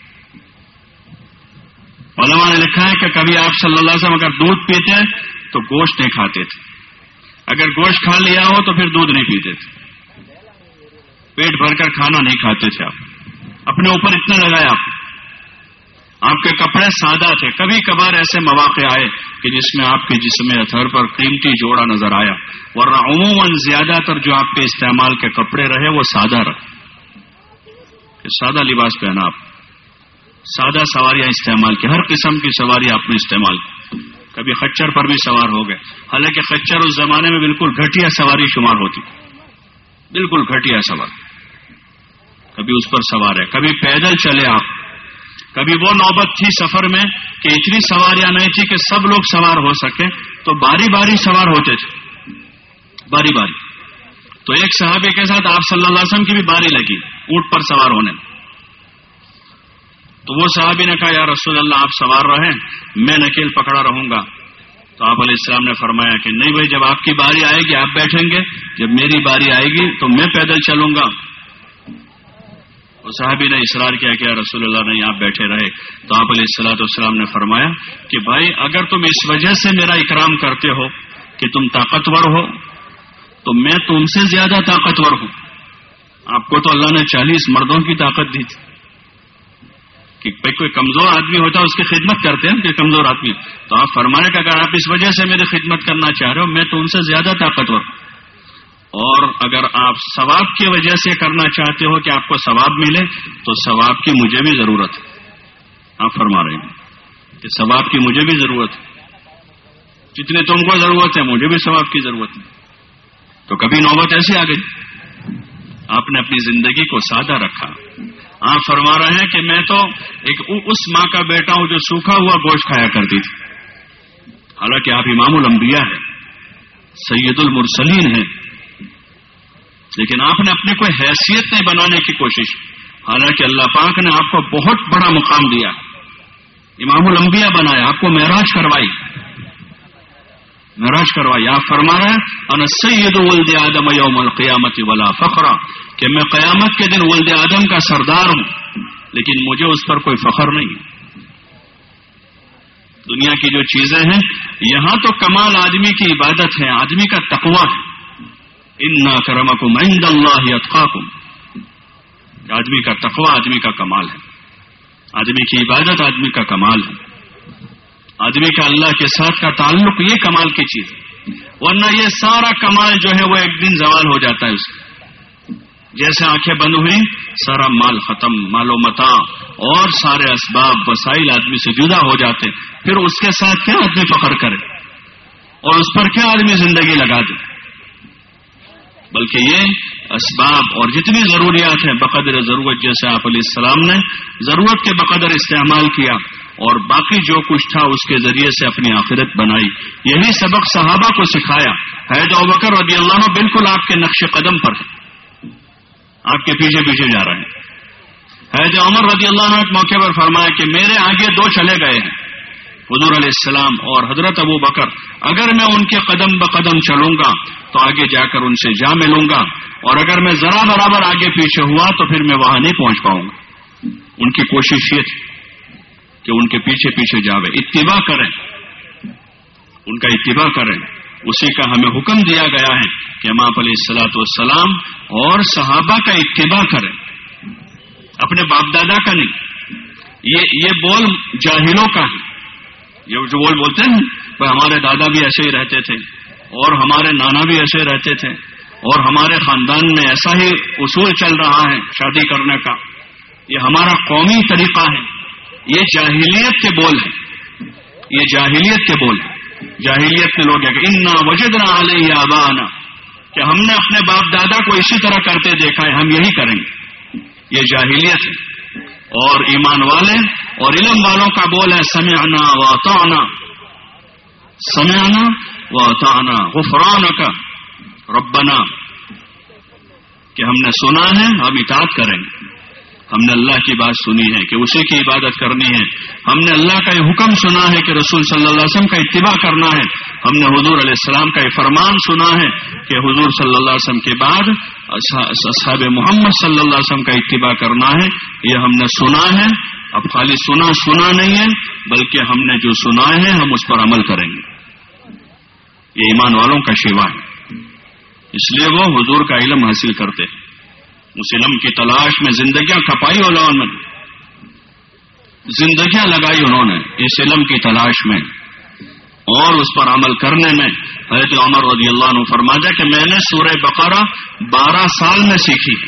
علماء نے لکھا ہے کہ کبھی آپ صلی اللہ علیہ وسلم اگر دودھ پیتے ہیں تو گوشت نہیں کھاتے تھے، اگر گوشت کھا لیا ہو تو پھر دودھ نہیں پیتے تھے، پیٹ بھر کر کھانا نہیں کھاتے تھے۔ آپ اپنے اوپر اتنا لگایا، آپ کے کپڑے سادہ تھے، کبھی کبھار ایسے مواقع آئے کہ جس میں آپ کے جسم اطہر پر قیمتی جوڑا نظر آیا، ورنہ عموماً زیادہ تر جو آپ کے استعمال کے کپڑے رہے وہ سادہ رہے، کہ سادہ لباس پہنا، آپ سادہ سواریاں استعمال کی، ہر قسم کی سواری آپ نے استعمال کی، کبھی خچر پر بھی سوار ہو گئے، حالانکہ خچر اس زمانے میں بالکل گھٹیا سواری شمار ہوتی، بالکل گھٹیا سوار، کبھی اس پر سوار ہے، کبھی پیدل چلے آپ، کبھی وہ نوبت تھی سفر میں کہ اتنی سواریاں نہیں تھی کہ سب لوگ سوار ہو سکے، تو باری باری سوار ہوتے تھے، باری باری۔ تو ایک صحابی کے ساتھ آپ صلی اللہ علیہ وسلم کی بھی باری لگی اونٹ پر سوار ہونے، تو وہ صحابی نے کہا یا رسول اللہ آپ سوار رہیں، میں نکیل پکڑا رہوں گا۔ تو آپ علیہ السلام نے فرمایا کہ نہیں بھائی، جب آپ کی باری آئے گی آپ بیٹھیں گے، جب میری باری آئے گی تو میں پیدل چلوں گا۔ صحابی نے اصرار کیا کہ یا رسول اللہ نہیں آپ بیٹھے رہے، تو آپ علیہ الصلوۃ والسلام نے فرمایا کہ بھائی اگر تم اس وجہ سے میرا اکرام کرتے ہو کہ تم طاقتور ہو تو میں تم سے زیادہ طاقتور ہوں، آپ کو تو اللہ نے 40 مردوں کی طاقت دی تھی، کہ کوئی کمزور آدمی ہوتا ہے اس کی خدمت کرتے ہیں کہ کمزور آدمی، تو آپ فرمایا کہ اگر آپ اس وجہ سے میری خدمت کرنا چاہ رہے ہو میں تو ان سے زیادہ طاقتور ہوں، اور اگر آپ ثواب کی وجہ سے کرنا چاہتے ہو کہ آپ کو ثواب ملے تو ثواب کی مجھے بھی ضرورت ہے۔ آپ فرما رہے ہیں کہ ثواب کی مجھے بھی ضرورت ہے، جتنے تم کو ضرورت ہے مجھے بھی ثواب کی ضرورت ہے۔ تو کبھی نوبت ایسی آ گئی، آپ نے اپنی زندگی کو سادہ رکھا۔ آپ فرما رہے ہیں کہ میں تو ایک اس ماں کا بیٹا ہوں جو سوکھا ہوا گوشت کھایا کرتی تھی، حالانکہ آپ امام الانبیاء ہیں، سید المرسلین ہیں، لیکن آپ نے اپنی کوئی حیثیت نہیں بنانے کی کوشش، حالانکہ اللہ پاک نے آپ کو بہت بڑا مقام دیا، امام الانبیاء بنایا، آپ کو معراج کروائی، آپ فرما رہے ہیں انا سید ولد آدم یوم القیامت ولا فخر، کہ میں قیامت کے دن ولد آدم کا سردار ہوں، لیکن مجھے اس پر کوئی فخر نہیں۔ دنیا کی جو چیزیں ہیں یہاں تو کمال آدمی کی عبادت ہے، آدمی کا تقویٰ ہے، ان اکرمکم عند اللہ اتقاکم، آدمی کا تقویٰ آدمی کا کمال ہے، آدمی کی عبادت آدمی کا کمال ہے، آدمی کا اللہ کے ساتھ کا تعلق یہ کمال کی چیز ہے، ورنہ یہ سارا کمال جو ہے وہ ایک دن زوال ہو جاتا ہے اس کا، جیسے آنکھیں بند ہوئی سارا مال ختم، مال و متاع اور سارے اسباب وسائل آدمی سے جدا ہو جاتے، پھر اس کے ساتھ کیا آدمی فخر کرے اور اس پر کیا آدمی زندگی لگا دے، بلکہ یہ اسباب اور جتنی ضروریات ہیں بقدر ضرورت، جیسے آپ علیہ السلام نے ضرورت کے بقدر استعمال کیا اور باقی جو کچھ تھا اس کے ذریعے سے اپنی آخرت بنائی، یہی سبق صحابہ کو سکھایا۔ حضرت ابوبکر رضی اللہ عنہ بالکل آپ کے نقش قدم پر ہیں، آپ کے پیچھے پیچھے جا رہے ہیں۔ حضرت عمر رضی اللہ عنہ ایک موقع پر فرمایا کہ میرے آگے 2 چلے گئے ہیں، حضور علیہ السلام اور حضرت ابو بکر، اگر میں ان کے قدم بقدم چلوں گا تو آگے جا کر ان سے جا ملوں گا، اور اگر میں ذرا برابر آگے پیچھے ہوا تو پھر میں وہاں نہیں پہنچ پاؤں گا۔ ان کی کوشش یہ تھی کہ ان کے پیچھے پیچھے جاوے، اتباع کریں، ان کا اتباع کریں. اسی کا ہمیں حکم دیا گیا ہے کہ ہم آپ علیہ الصلوۃ والسلام اور صحابہ کا اتباع کریں، اپنے باپ دادا کا نہیں. یہ بول جاہلوں کا ہے. یہ جو بولتے ہیں وہ ہمارے دادا بھی ایسے ہی رہتے تھے اور ہمارے نانا بھی ایسے رہتے تھے اور ہمارے خاندان میں ایسا ہی اصول چل رہا ہے شادی کرنے کا، یہ ہمارا قومی طریقہ ہے. یہ جاہلیت کے بول ہیں، یہ جاہلیت کے بول ہیں. جاہلیت میں لوگ کہ انا وجدنا علیہ آباءنا، کہ ہم نے اپنے باپ دادا کو اسی طرح کرتے دیکھا ہے، ہم یہی کریں گے. یہ جاہلیت ہے. اور ایمان والے اور علم والوں کا بول ہے سمعنا واطعنا، سمعنا واطعنا غفرانک ربنا، کہ ہم نے سنا ہے ہم اطاعت کریں گے. ہم نے اللہ کی بات سنی ہے کہ اسی کی عبادت کرنی ہے. ہم نے اللہ کا یہ حکم سنا ہے کہ رسول صلی اللہ علیہ وسلم کا اتباع کرنا ہے. ہم نے حضور علیہ السلام کا یہ فرمان سنا ہے کہ حضور صلی اللہ علیہ وسلم کے بعد اصحاب محمد صلی اللہ علیہ وسلم کا اتباع کرنا ہے. یہ ہم نے سنا ہے. اب خالی سنا نہیں ہے، بلکہ ہم نے جو سنا ہے ہم اس پر عمل کریں گے. یہ ایمان والوں کا شیوا ہے. اس لیے وہ حضور کا علم حاصل کرتے ہیں. اس علم کی تلاش میں زندگیاں کھپائی انہوں نے، زندگیاں لگائی انہوں نے اس علم کی تلاش میں اور اس پر عمل کرنے میں. حضرت عمر رضی اللہ عنہ فرمایا کہ میں نے سورہ بقرہ 12 سال میں سیکھی.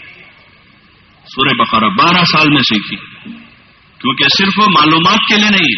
سورہ بقرہ 12 سال میں سیکھی، کیونکہ صرف وہ معلومات کے لیے نہیں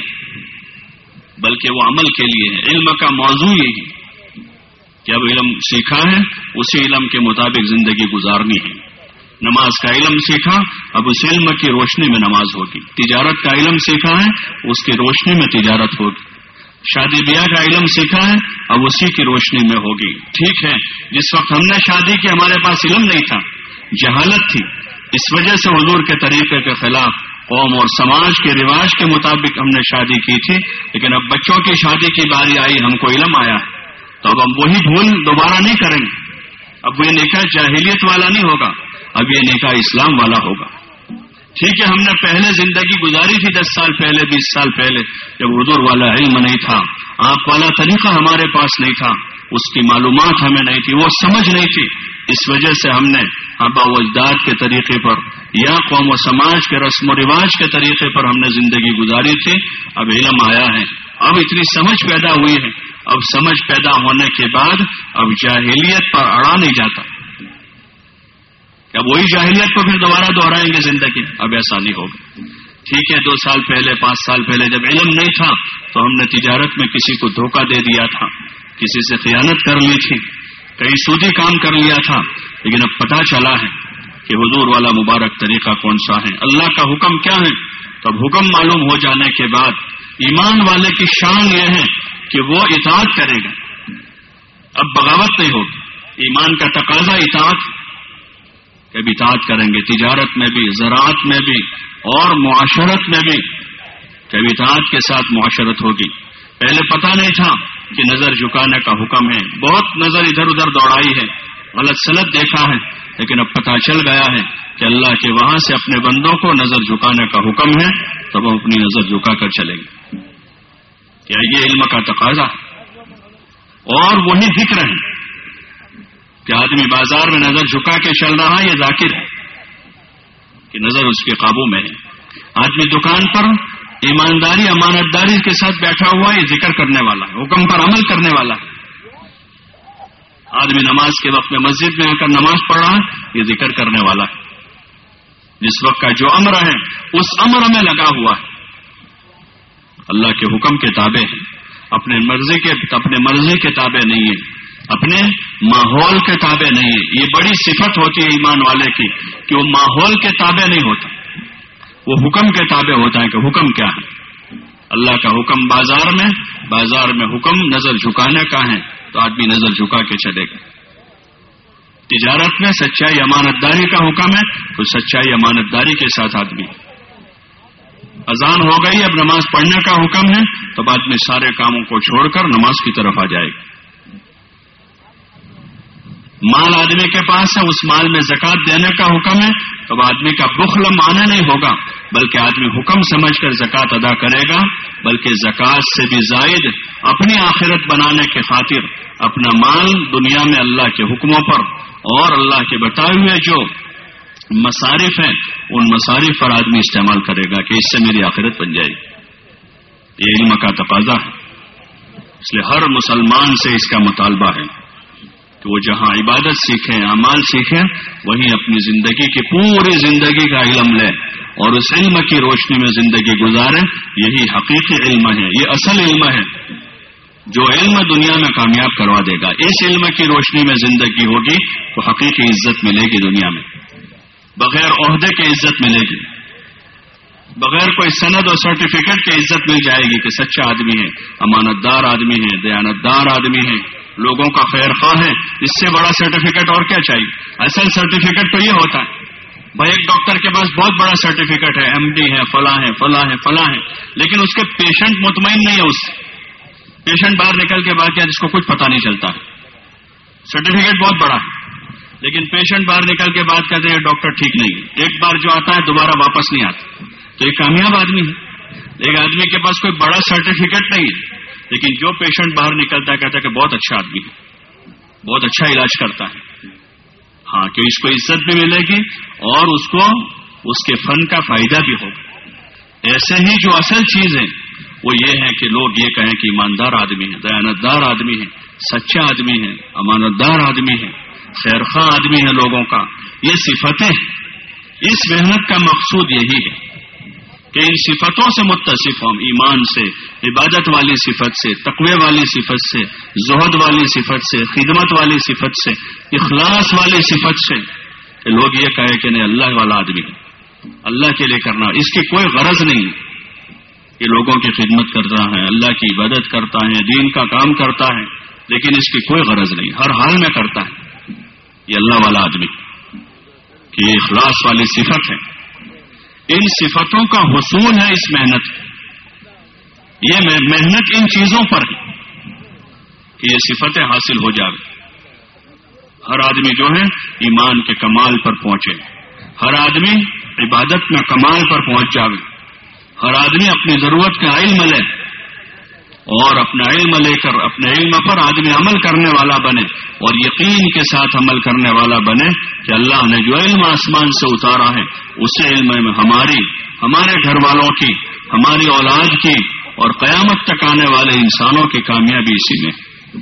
ہے بلکہ وہ عمل کے لیے ہے. علم کا موضوع یہی کہ اب علم سیکھا ہے اسی علم کے مطابق زندگی گزارنی ہے. نماز کا علم سیکھا، اب اس علم کی روشنی میں نماز ہوگی. تجارت کا علم سیکھا ہے، اس کی روشنی میں تجارت ہوگی. شادی بیاہ کا علم سیکھا ہے، اب اسی کی روشنی میں ہوگی. ٹھیک ہے، جس وقت ہم نے شادی کی ہمارے پاس علم نہیں تھا، جہالت تھی، اس وجہ سے حضور کے طریقے کے خلاف قوم اور سماج کے رواج کے مطابق ہم نے شادی کی تھی. لیکن اب بچوں کی شادی کی باری آئی، ہم کو علم آیا ہے، تو اب ہم وہی بھول دوبارہ نہیں کریں گے. اب یہ نکاح جاہلیت والا نہیں ہوگا، اب یہ نکاح اسلام والا ہوگا. ٹھیک ہے، ہم نے پہلے زندگی گزاری تھی 10 سال پہلے 20 سال پہلے، جب حضور والا علم نہیں تھا، آپ والا طریقہ ہمارے پاس نہیں تھا، اس کی معلومات ہمیں نہیں تھی، وہ سمجھ نہیں تھی. اس وجہ سے ہم نے آبا و اجداد کے طریقے پر یا قوم و سماج کے رسم و رواج کے طریقے پر ہم نے زندگی گزاری تھی. اب علم آیا ہے، اب اتنی سمجھ پیدا ہوئی ہے. اب سمجھ پیدا ہونے کے بعد اب جاہلیت پر اڑا نہیں جاتا. اب وہی جاہلیت کو پھر دوبارہ دہرائیں گے زندگی؟ اب ایسا نہیں ہوگا. ٹھیک ہے، 2 سال پہلے 5 سال پہلے جب علم نہیں تھا تو ہم نے تجارت میں کسی کو دھوکہ دے دیا تھا، کسی سے خیانت کر لی تھی، کئی سودی کام کر لیا تھا. لیکن اب پتہ چلا ہے کہ حضور والا مبارک طریقہ کون سا ہے، اللہ کا حکم کیا ہے. تو اب حکم معلوم ہو جانے کے بعد ایمان والے کی شان یہ ہے کہ وہ اطاعت کرے گا. اب بغاوت نہیں ہوگی. ایمان کا تقاضا اطاعت، کہ اطاعت کریں گے تجارت میں بھی، زراعت میں بھی اور معاشرت میں بھی، کہ اطاعت کے ساتھ معاشرت ہوگی. پہلے پتہ نہیں تھا کہ نظر جھکانے کا حکم ہے، بہت نظر ادھر ادھر دوڑائی ہے، غلط سلط دیکھا ہے. لیکن اب پتہ چل گیا ہے کہ اللہ کے وہاں سے اپنے بندوں کو نظر جھکانے کا حکم ہے، تب ہم اپنی نظر جھکا کر چلیں گے. کیا یہ علم کا تقاضا ہے؟ اور وہی ذکر ہے کہ آدمی بازار میں نظر جھکا کے چل رہا ہے، یہ ذاکر ہے کہ نظر اس کے قابو میں ہے. آدمی دکان پر ایمانداری امانتداری کے ساتھ بیٹھا ہوا ہے، یہ ذکر کرنے والا ہے، حکم پر عمل کرنے والا ہے. آدمی نماز کے وقت میں مسجد میں آ کر نماز پڑھ رہا ہے، یہ ذکر کرنے والا ہے. جس وقت کا جو امر ہے اس امر میں لگا ہوا ہے، اللہ کے حکم کے تابع ہے، اپنے مرضی کے تابع نہیں ہے، اپنے ماحول کے تابع نہیں ہے. یہ بڑی صفت ہوتی ہے ایمان والے کی کہ وہ ماحول کے تابع نہیں ہوتا، وہ حکم کے تابع ہوتا ہے کہ حکم کیا ہے. اللہ کا حکم بازار میں حکم نظر جھکانے کا ہے تو آدمی نظر جھکا کے چلے گا. تجارت میں سچائی امانتداری کا حکم ہے تو سچائی امانتداری کے ساتھ آدمی. اذان ہو گئی، اب نماز پڑھنے کا حکم ہے تو آدمی سارے کاموں کو چھوڑ کر نماز کی طرف آ جائے گا. مال آدمی کے پاس ہے، اس مال میں زکات دینے کا حکم ہے، تو آدمی کا بخل مانا نہیں ہوگا، بلکہ آدمی حکم سمجھ کر زکات ادا کرے گا، بلکہ زکات سے بھی زائد اپنی آخرت بنانے کی خاطر اپنا مال دنیا میں اللہ کے حکموں پر اور اللہ کے بتائے ہوئے جو مصارف ہیں ان مصارف پر آدمی استعمال کرے گا کہ اس سے میری آخرت بن جائے گی۔ یہ علم کا تقاضا ہے، اس لیے ہر مسلمان سے اس کا مطالبہ ہے کہ وہ جہاں عبادت سیکھیں، اعمال سیکھیں، وہیں اپنی زندگی کی پوری زندگی کا علم لیں اور اس علم کی روشنی میں زندگی گزاریں۔ یہی حقیقی علم ہے، یہ اصل علم ہے جو علم دنیا میں کامیاب کروا دے گا۔ اس علم کی روشنی میں زندگی ہوگی تو حقیقی عزت ملے گی دنیا میں، بغیر عہدے کے عزت ملے گی، بغیر کوئی سند اور سرٹیفکیٹ کی عزت مل جائے گی کہ سچا آدمی ہے، امانت دار آدمی ہے، دیانت دار آدمی ہے، لوگوں کا خیر خواہ ہے۔ اس سے بڑا سرٹیفکیٹ اور کیا چاہیے؟ اصل سرٹیفکیٹ تو یہ ہوتا ہے بھائی ایک ڈاکٹر کے پاس بہت بڑا سرٹیفکیٹ ہے، ایم ڈی ہے، فلاں ہے، فلاں ہے، فلاں ہے، لیکن اس کے پیشنٹ مطمئن نہیں ہے، اس سے پیشنٹ باہر نکل کے بعد کیا جس کو کچھ پتہ نہیں چلتا، سرٹیفکیٹ بہت بڑا ہے لیکن پیشنٹ باہر نکل کے بعد کہتے ہیں ڈاکٹر ٹھیک نہیں ہے، ایک بار جو آتا ہے دوبارہ واپس نہیں آتا، تو یہ کامیاب آدمی ہے۔ ایک آدمی کے پاس کوئی بڑا سرٹیفکیٹ نہیں ہے لیکن جو پیشنٹ باہر نکلتا ہے کہتا ہے کہ بہت اچھا آدمی ہے، بہت اچھا علاج کرتا ہے، ہاں کہ اس کو عزت بھی ملے گی اور اس کو اس کے فن کا فائدہ بھی ہوگا۔ ایسے ہی جو اصل چیز ہے وہ یہ ہے کہ لوگ یہ کہیں کہ ایماندار آدمی ہے، دیانت دار آدمی ہے، سچا آدمی ہے، امانت دار آدمی ہے، خیرخواہ آدمی ہے لوگوں کا، یہ صفتیں ہیں۔ اس محنت کا مقصود یہی ہے کہ ان صفتوں سے متصف ہم، ایمان سے، عبادت والی صفت سے، تقوی والی صفت سے، زہد والی صفت سے، خدمت والی صفت سے، اخلاص والی صفت سے، کہ لوگ یہ کہے کہ نہیں اللہ والا آدمی ہے، اللہ کے لیے کرنا، اس کی کوئی غرض نہیں کہ لوگوں کی خدمت کرتا ہے، اللہ کی عبادت کرتا ہے، دین کا کام کرتا ہے، لیکن اس کی کوئی غرض نہیں، ہر حال میں کرتا ہے، یہ اللہ والا آدمی کہ یہ اخلاص والی صفت ہے۔ ان صفتوں کا حصول ہے اس محنت، یہ محنت ان چیزوں پر ہے کہ یہ صفتیں حاصل ہو جائے۔ ہر آدمی جو ہے ایمان کے کمال پر پہنچے، ہر آدمی عبادت میں کمال پر پہنچ جائے، ہر آدمی اپنی ضرورت کا علم لے اور اپنا علم لے کر اپنے علم پر آدمی عمل کرنے والا بنے اور یقین کے ساتھ عمل کرنے والا بنے کہ اللہ نے جو علم آسمان سے اتارا ہے اسی علم میں ہمارے گھر والوں کی، ہماری اولاد کی اور قیامت تک آنے والے انسانوں کی کامیابی اسی میں۔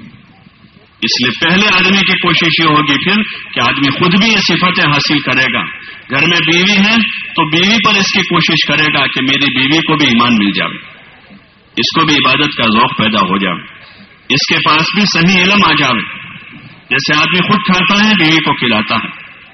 اس لیے پہلے آدمی کی کوشش یہ ہوگی پھر کہ آدمی خود بھی یہ صفتیں حاصل کرے گا۔ گھر میں بیوی ہے تو بیوی پر اس کی کوشش کرے گا کہ میری بیوی کو بھی ایمان مل جائے، اس کو بھی عبادت کا ذوق پیدا ہو جائے، اس کے پاس بھی صحیح علم آ جائے۔ جیسے آدمی خود کھاتا ہے بیوی کو کھلاتا ہے،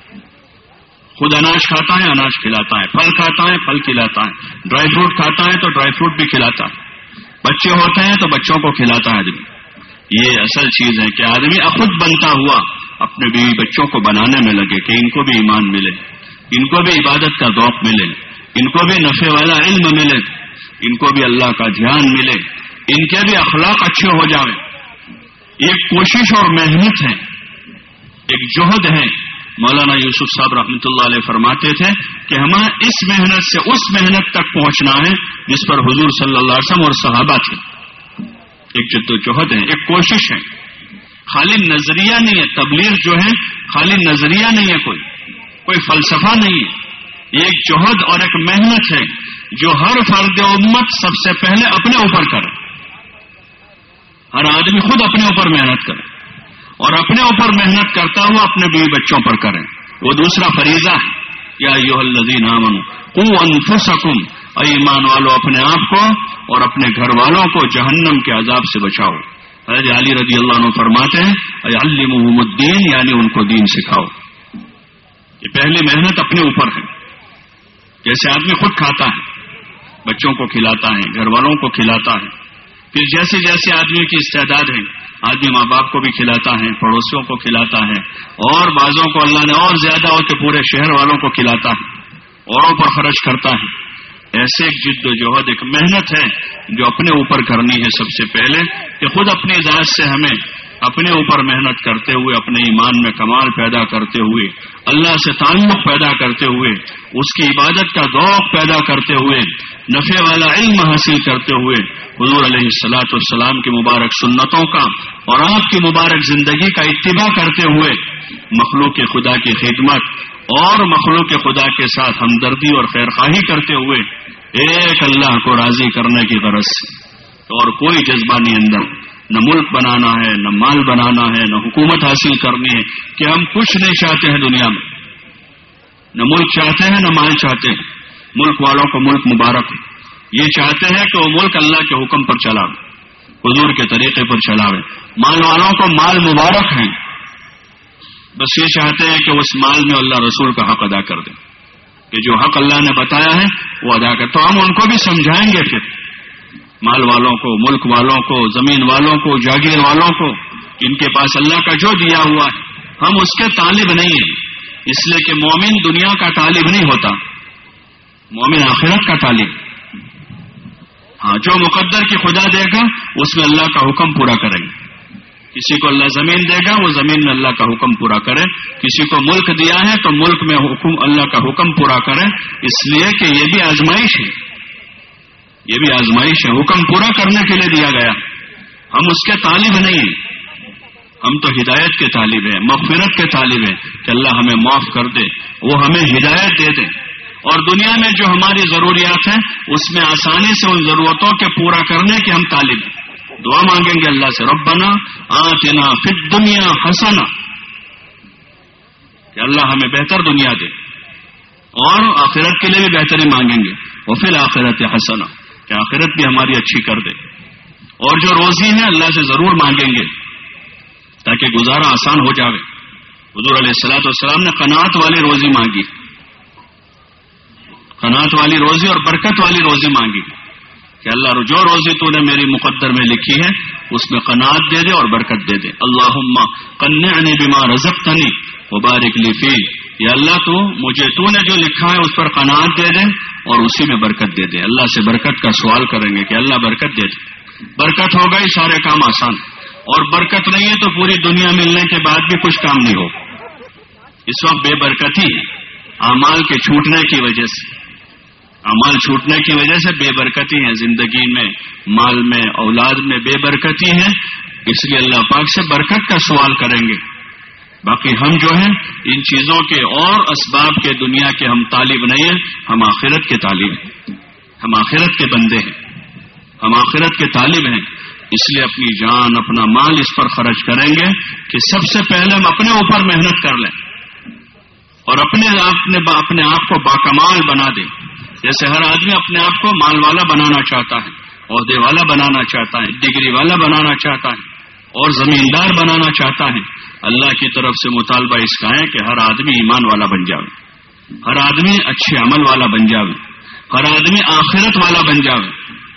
خود اناج کھاتا ہے اناج کھلاتا ہے، پھل کھاتا ہے پھل کھلاتا ہے، ڈرائی فروٹ کھاتا ہے تو ڈرائی فروٹ بھی کھلاتا ہے، بچے ہوتے ہیں تو بچوں کو کھلاتا ہے آدمی۔ یہ اصل چیز ہے کہ آدمی خود بنتا ہوا اپنے بیوی بچوں کو بنانے میں لگے کہ ان کو بھی ایمان ملے، ان کو بھی عبادت کا ذوق ملے، ان کو بھی نفع والا علم ملے، ان کو بھی اللہ کا دھیان ملے، ان کے بھی اخلاق اچھے ہو جائیں۔ ایک کوشش اور محنت ہے، ایک جہد ہے۔ مولانا یوسف صاحب رحمۃ اللہ علیہ فرماتے تھے کہ ہمیں اس محنت سے اس محنت تک پہنچنا ہے جس پر حضور صلی اللہ علیہ وسلم اور صحابہ تھے۔ ایک جد و جہد ہے، ایک کوشش ہے، خالی نظریہ نہیں ہے۔ تبلیغ جو ہے خالی نظریہ نہیں ہے، کوئی فلسفہ نہیں ہے، ایک جہد اور ایک محنت ہے جو ہر فرد امت سب سے پہلے اپنے اوپر کرے، ہر آدمی خود اپنے اوپر محنت کرے اور اپنے اوپر محنت کرتا ہوا اپنے بیوی بچوں پر کرے، وہ دوسرا فریضہ ہے۔ یا ایھا الذین آمنوا قوا انفسکم، اے ایمان والو اپنے آپ کو اور اپنے گھر والوں کو جہنم کے عذاب سے بچاؤ۔ حضرت علی رضی اللہ عنہ فرماتے ہیں علموہم الدین، یعنی ان کو دین سکھاؤ۔ یہ پہلی محنت اپنے اوپر ہے۔ جیسے آدمی خود کھاتا ہے، بچوں کو کھلاتا ہے، گھر والوں کو کھلاتا ہے، پھر جیسے جیسے آدمی کی استعداد ہے آدمی ماں باپ کو بھی کھلاتا ہے، پڑوسیوں کو کھلاتا ہے، اور بعضوں کو اللہ نے اور زیادہ ہو کہ پورے شہر والوں کو کھلاتا ہے، اوروں پر خرچ کرتا ہے۔ ایسے ایک جد و جہد، ایک محنت ہے جو اپنے اوپر کرنی ہے سب سے پہلے، کہ خود اپنی ذات سے ہمیں اپنے اوپر محنت کرتے ہوئے، اپنے ایمان میں کمال پیدا کرتے ہوئے، اللہ سے تعلق پیدا کرتے ہوئے، اس کی عبادت کا ذوق پیدا کرتے ہوئے، نفع والا علم حاصل کرتے ہوئے، حضور علیہ الصلاۃ والسلام کی مبارک سنتوں کا اور آپ کی مبارک زندگی کا اتباع کرتے ہوئے مخلوق خدا کی خدمت اور مخلوق خدا کے ساتھ ہمدردی اور خیرخواہی کرتے ہوئے ایک اللہ کو راضی کرنے کی غرض سے، اور کوئی جذبہ نہیں اندر، نہ ملک بنانا ہے، نہ مال بنانا ہے، نہ حکومت حاصل کرنی ہے، کہ ہم کچھ نہیں چاہتے ہیں دنیا میں، نہ ملک چاہتے ہیں نہ مال چاہتے ہیں۔ ملک والوں کو ملک مبارک ہے، یہ چاہتے ہیں کہ وہ ملک اللہ کے حکم پر چلاوے، حضور کے طریقے پر چلاوے۔ مال والوں کو مال مبارک ہے، بس یہ چاہتے ہیں کہ اس مال میں اللہ رسول کا حق ادا کر دیں، کہ جو حق اللہ نے بتایا ہے وہ ادا کر۔ تو ہم ان کو بھی سمجھائیں گے، پھر مال والوں کو، ملک والوں کو، زمین والوں کو، جاگیر والوں کو، ان کے پاس اللہ کا جو دیا ہوا ہے ہم اس کے طالب نہیں ہیں، اس لیے کہ مومن دنیا کا طالب نہیں ہوتا، مومن آخرت کا طالب۔ ہاں، جو مقدر کی خدا دے گا اس میں اللہ کا حکم پورا کریں گے۔ کسی کو اللہ زمین دے گا وہ زمین میں اللہ کا حکم پورا کرے، کسی کو ملک دیا ہے تو ملک میں اللہ کا حکم پورا کرے، اس لیے کہ یہ بھی آزمائش ہے، یہ بھی آزمائش ہے، حکم پورا کرنے کے لیے دیا گیا، ہم اس کے طالب نہیں ہیں، ہم تو ہدایت کے طالب ہیں، مغفرت کے طالب ہیں کہ اللہ ہمیں معاف کر دے، وہ ہمیں ہدایت دے دے، اور دنیا میں جو ہماری ضروریات ہیں اس میں آسانی سے ان ضرورتوں کے پورا کرنے کے ہم طالب ہیں۔ دعا مانگیں گے اللہ سے، ربنا آتنا فی الدنیا حسنہ، کہ اللہ ہمیں بہتر دنیا دے، اور آخرت کے لیے بھی بہتری مانگیں گے، وفی الآخرۃ حسنہ، کہ آخرت بھی ہماری اچھی کر دے، اور جو روزی ہے اللہ سے ضرور مانگیں گے تاکہ گزارا آسان ہو جاوے۔ حضور علیہ الصلوۃ والسلام نے قناعت والی روزی مانگی، قناعت والی روزی اور برکت والی روزی مانگی کہ اللہ جو روزی تو نے میری مقدر میں لکھی ہے اس میں قناعت دے دے اور برکت دے دے۔ اللہم قنعنی بما رزقتنی وبارک لی فی، یا اللہ تو نے جو لکھا ہے اس پر قناعت دے دے اور اسی میں برکت دے دے۔ اللہ سے برکت کا سوال کریں گے کہ اللہ برکت دے دے، برکت ہو گئی سارے کام آسان، اور برکت نہیں ہے تو پوری دنیا ملنے کے بعد بھی کچھ کام نہیں ہو۔ اس وقت بے برکتی ہے اعمال کے چھوٹنے کی وجہ سے، اعمال چھوٹنے کی وجہ سے بے برکتی ہے، زندگی میں، مال میں، اولاد میں بے برکتی ہے، اس لیے اللہ پاک سے برکت کا سوال کریں گے۔ باقی ہم جو ہیں ان چیزوں کے اور اسباب کے دنیا کے ہم طالب نہیں ہیں، ہم آخرت کے طالب ہیں، ہم آخرت کے بندے ہیں، ہم آخرت کے طالب ہیں، اس لیے اپنی جان اپنا مال اس پر خرچ کریں گے کہ سب سے پہلے ہم اپنے اوپر محنت کر لیں اور اپنے آپ کو باکمال بنا دیں۔ جیسے ہر آدمی اپنے آپ کو مال والا بنانا چاہتا ہے، عہدے والا بنانا چاہتا ہے، ڈگری والا بنانا چاہتا ہے اور زمیندار بنانا چاہتا ہے، اللہ کی طرف سے مطالبہ اس کا ہے کہ ہر آدمی ایمان والا بن جائے، ہر آدمی اچھے عمل والا بن جائے، ہر آدمی آخرت والا بن جائے۔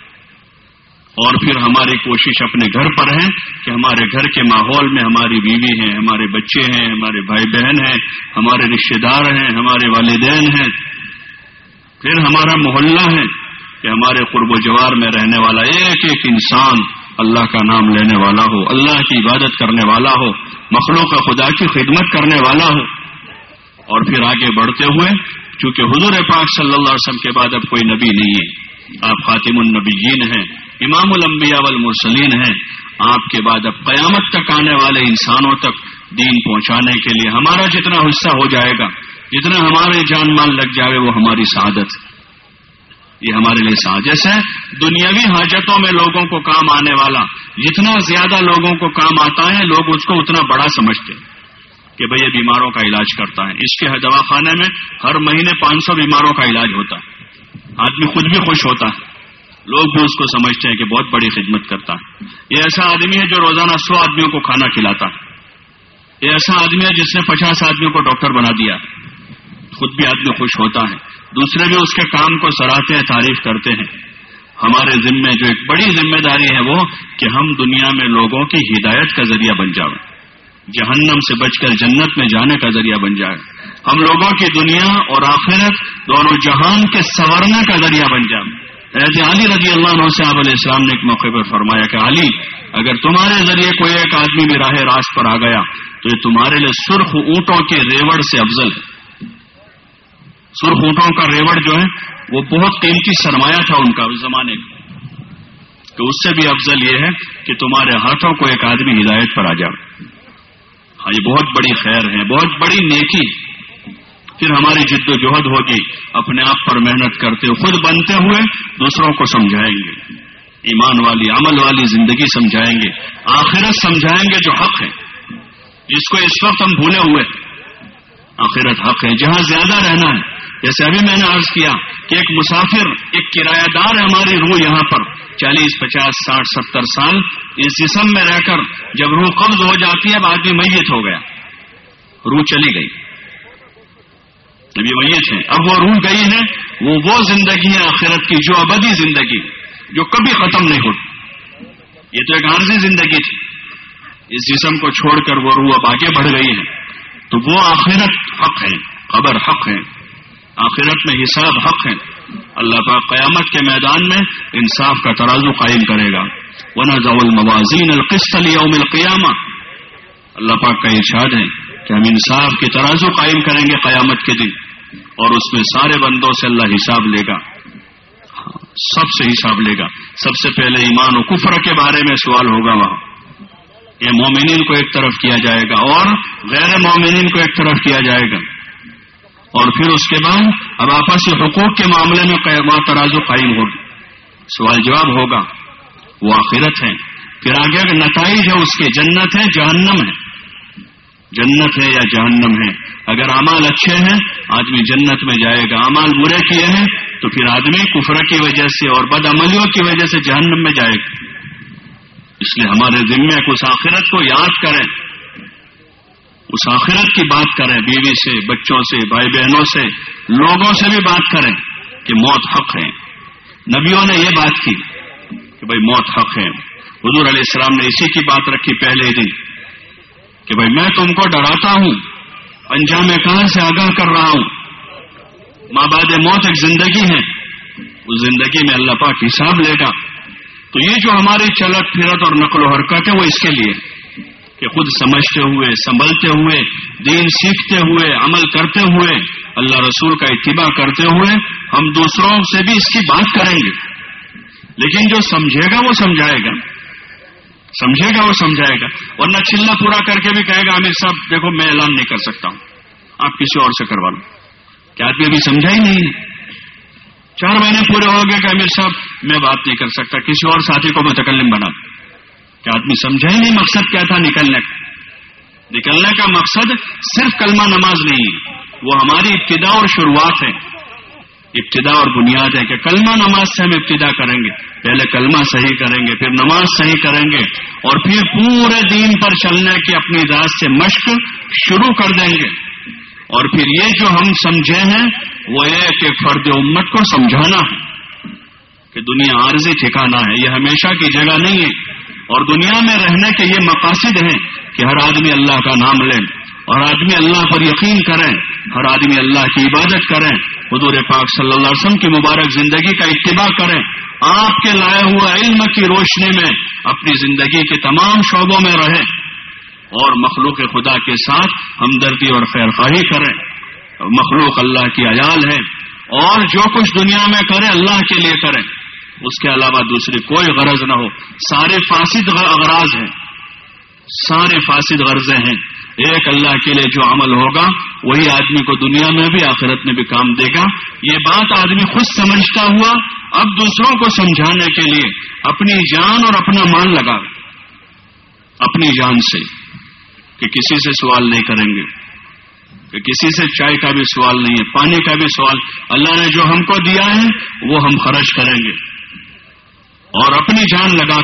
اور پھر ہماری کوشش اپنے گھر پر ہے کہ ہمارے گھر کے ماحول میں ہماری بیوی ہیں، ہمارے بچے ہیں، ہمارے بھائی بہن ہیں، ہمارے رشتے دار ہیں، ہمارے والدین ہیں، پھر ہمارا محلہ ہے کہ ہمارے قرب و جوار میں رہنے والا ایک ایک انسان اللہ کا نام لینے والا ہو، اللہ کی عبادت کرنے والا ہو، مخلوق خدا کی خدمت کرنے والا ہو۔ اور پھر آگے بڑھتے ہوئے، چونکہ حضور پاک صلی اللہ علیہ وسلم کے بعد اب کوئی نبی نہیں ہے، آپ خاتم النبیین ہیں، امام الانبیاء والمرسلین ہیں، آپ کے بعد اب قیامت تک آنے والے انسانوں تک دین پہنچانے کے لیے ہمارا جتنا حصہ ہو جائے گا، جتنا ہمارے جان مال لگ جائے وہ ہماری سعادت، یہ ہمارے لیے سعادت۔ جیسے دنیاوی حاجتوں میں لوگوں کو کام آنے والا جتنا زیادہ لوگوں کو کام آتا ہے، لوگ اس کو اتنا بڑا سمجھتے ہیں کہ بھئی یہ بیماروں کا علاج کرتا ہے، اس کے دواخانے میں ہر مہینے 500 بیماروں کا علاج ہوتا ہے، آدمی خود بھی خوش ہوتا ہے، لوگ بھی اس کو سمجھتے ہیں کہ بہت بڑی خدمت کرتا ہے۔ یہ ایسا آدمی ہے جو روزانہ 100 آدمیوں کو کھانا کھلاتا ہے، یہ ایسا آدمی ہے جس نے 50 آدمیوں کو ڈاکٹر بنا دیا، خود بھی آدمی خوش ہوتا ہے، دوسرے بھی اس کے کام کو سراہتے ہیں، تعریف کرتے ہیں۔ ہمارے ذمے جو ایک بڑی ذمہ داری ہے وہ کہ ہم دنیا میں لوگوں کی ہدایت کا ذریعہ بن جائیں، جہنم سے بچ کر جنت میں جانے کا ذریعہ بن جائے، ہم لوگوں کی دنیا اور آخرت دونوں جہان کے سنورنے کا ذریعہ بن جائیں۔ حضرت علی رضی اللہ عنہ سے آپ علیہ السلام نے ایک موقع پر فرمایا کہ علی، اگر تمہارے ذریعے کوئی ایک آدمی بھی راہ راست پر آ گیا تو یہ تمہارے لیے سرخ اونٹوں کے ریوڑ سے افضل ہے۔ سرخ اونٹوں کا ریوڑ جو ہے وہ بہت قیمتی سرمایہ تھا ان کا اس زمانے کا، کہ اس سے بھی افضل یہ ہے کہ تمہارے ہاتھوں کو ایک آدمی ہدایت پر آ جائے۔ ہاں، یہ بہت بڑی خیر ہے، بہت بڑی نیکی۔ پھر ہماری جد و جہد ہوگی، اپنے آپ پر محنت کرتے ہوئے، خود بنتے ہوئے دوسروں کو سمجھائیں گے، ایمان والی عمل والی زندگی سمجھائیں گے، آخرت سمجھائیں گے جو حق ہے، جس کو اس وقت ہم بھولے ہوئے۔ آخرت حق ہے، جہاں زیادہ رہنا ہے۔ جیسے ابھی میں نے عرض کیا کہ ایک مسافر، ایک کرایہ دار ہے ہماری روح یہاں پر 40 50 60 70 سال اس جسم میں رہ کر جب روح قبض ہو جاتی ہے، اب آدمی میت ہو گیا، روح چلی گئی، اب یہ میت ہے، اب وہ روح گئی ہے، وہ زندگی ہے آخرت کی جو ابدی زندگی، جو کبھی ختم نہیں ہوتی۔ یہ تو ایک عارضی زندگی تھی، اس جسم کو چھوڑ کر وہ روح اب آگے بڑھ گئی ہے، تو وہ آخرت حق ہے، قبر حق ہے، آخرت میں حساب حق ہے۔ اللہ پاک قیامت کے میدان میں انصاف کا ترازو قائم کرے گا۔ وَنَزَعُ الْمَوَازِينَ الْقِسْطَ لِيَوْمِ الْقِيَامَةِ، اللہ پاک کا ارشاد ہے کہ ہم انصاف کی ترازو قائم کریں گے قیامت کے دن، اور اس میں سارے بندوں سے اللہ حساب لے گا، سب سے حساب لے گا۔ سب سے پہلے ایمان و کفر کے بارے میں سوال ہوگا، وہاں یہ مومنین کو ایک طرف کیا جائے گا اور غیر مومنین کو ایک طرف کیا جائے گا، اور پھر اس کے بعد اب آپسی حقوق کے معاملے میں ترازو قائم ہوگی، سوال جواب ہوگا، وہ آخرت ہے۔ پھر آگے اگر نتائج ہے اس کے، جنت ہے جہنم ہے، جنت ہے یا جہنم ہے۔ اگر اعمال اچھے ہیں آدمی جنت میں جائے گا، اعمال برے کیے ہیں تو پھر آدمی کفر کی وجہ سے اور بدعملیوں کی وجہ سے جہنم میں جائے گا۔ اس لیے ہمارے ذمے کو اس آخرت کو یاد کریں، اس آخرت کی بات کریں، بیوی سے، بچوں سے، بھائی بہنوں سے، لوگوں سے بھی بات کریں کہ موت حق ہے۔ نبیوں نے یہ بات کی کہ بھائی موت حق ہے۔ حضور علیہ السلام نے اسی کی بات رکھی پہلے دن کہ بھائی میں تم کو ڈراتا ہوں، انجام کار سے آگاہ کر رہا ہوں، ماں بعد موت ایک زندگی ہے، اس زندگی میں اللہ پاک حساب لے گا۔ تو یہ جو ہماری چلت پھرت اور نقل و حرکت ہے وہ اس کے لیے کہ خود سمجھتے ہوئے، سنبھلتے ہوئے، دین سیکھتے ہوئے، عمل کرتے ہوئے، اللہ رسول کا اتباع کرتے ہوئے ہم دوسروں سے بھی اس کی بات کریں گے۔ لیکن جو سمجھے گا وہ سمجھائے گا، سمجھے گا وہ سمجھائے گا، ورنہ چلا پورا کر کے بھی کہے گا امیر صاحب دیکھو میں اعلان نہیں کر سکتا ہوں، آپ کسی اور سے کروا لو۔ کیا آدمی ابھی سمجھا ہی نہیں ہے؟ 4 مہینے پورے ہو گئے کہ امیر صاحب میں بات نہیں کر سکتا، کسی اور ساتھی کو متکلم بنا دو۔ کیا آدمی سمجھا ہی نہیں مقصد کیا تھا نکلنے کا؟ نکلنے کا مقصد صرف کلمہ نماز نہیں ہے، وہ ہماری ابتدا اور شروعات ہے، ابتدا اور بنیاد ہے کہ کلمہ نماز سے ہم ابتدا کریں گے، پہلے کلمہ صحیح کریں گے، پھر نماز صحیح کریں گے، اور پھر پورے دین پر چلنے کی اپنی ذات سے مشق شروع کر دیں گے۔ اور پھر یہ جو ہم سمجھے ہیں وہ یہ کہ فرد امت کو سمجھانا ہے کہ دنیا عارضی ٹھکانہ ہے، یہ ہمیشہ کی جگہ نہیں ہے، اور دنیا میں رہنے کے یہ مقاصد ہیں کہ ہر آدمی اللہ کا نام لے، اور آدمی اللہ پر یقین کریں، ہر آدمی اللہ کی عبادت کریں، حضور پاک صلی اللہ علیہ وسلم کی مبارک زندگی کا اتباع کریں، آپ کے لائے ہوئے علم کی روشنی میں اپنی زندگی کے تمام شعبوں میں رہیں، اور مخلوق خدا کے ساتھ ہمدردی اور خیر خواہی کریں۔ مخلوق اللہ کی عیال ہے، اور جو کچھ دنیا میں کریں اللہ کے لیے کریں، اس کے علاوہ دوسری کوئی غرض نہ ہو۔ سارے فاسد اغراض ہیں، سارے فاسد غرضیں ہیں، ایک اللہ کے لیے جو عمل ہوگا وہی آدمی کو دنیا میں بھی آخرت میں بھی کام دے گا۔ یہ بات آدمی خود سمجھتا ہوا اب دوسروں کو سمجھانے کے لیے اپنی جان اور اپنا مال لگا، اپنی جان سے، کہ کسی سے سوال نہیں کریں گے، کہ کسی سے چائے کا بھی سوال نہیں ہے، پانی کا بھی سوال، اللہ نے جو ہم کو دیا ہے وہ ہم خرچ کریں گے، اور اپنی جان لگا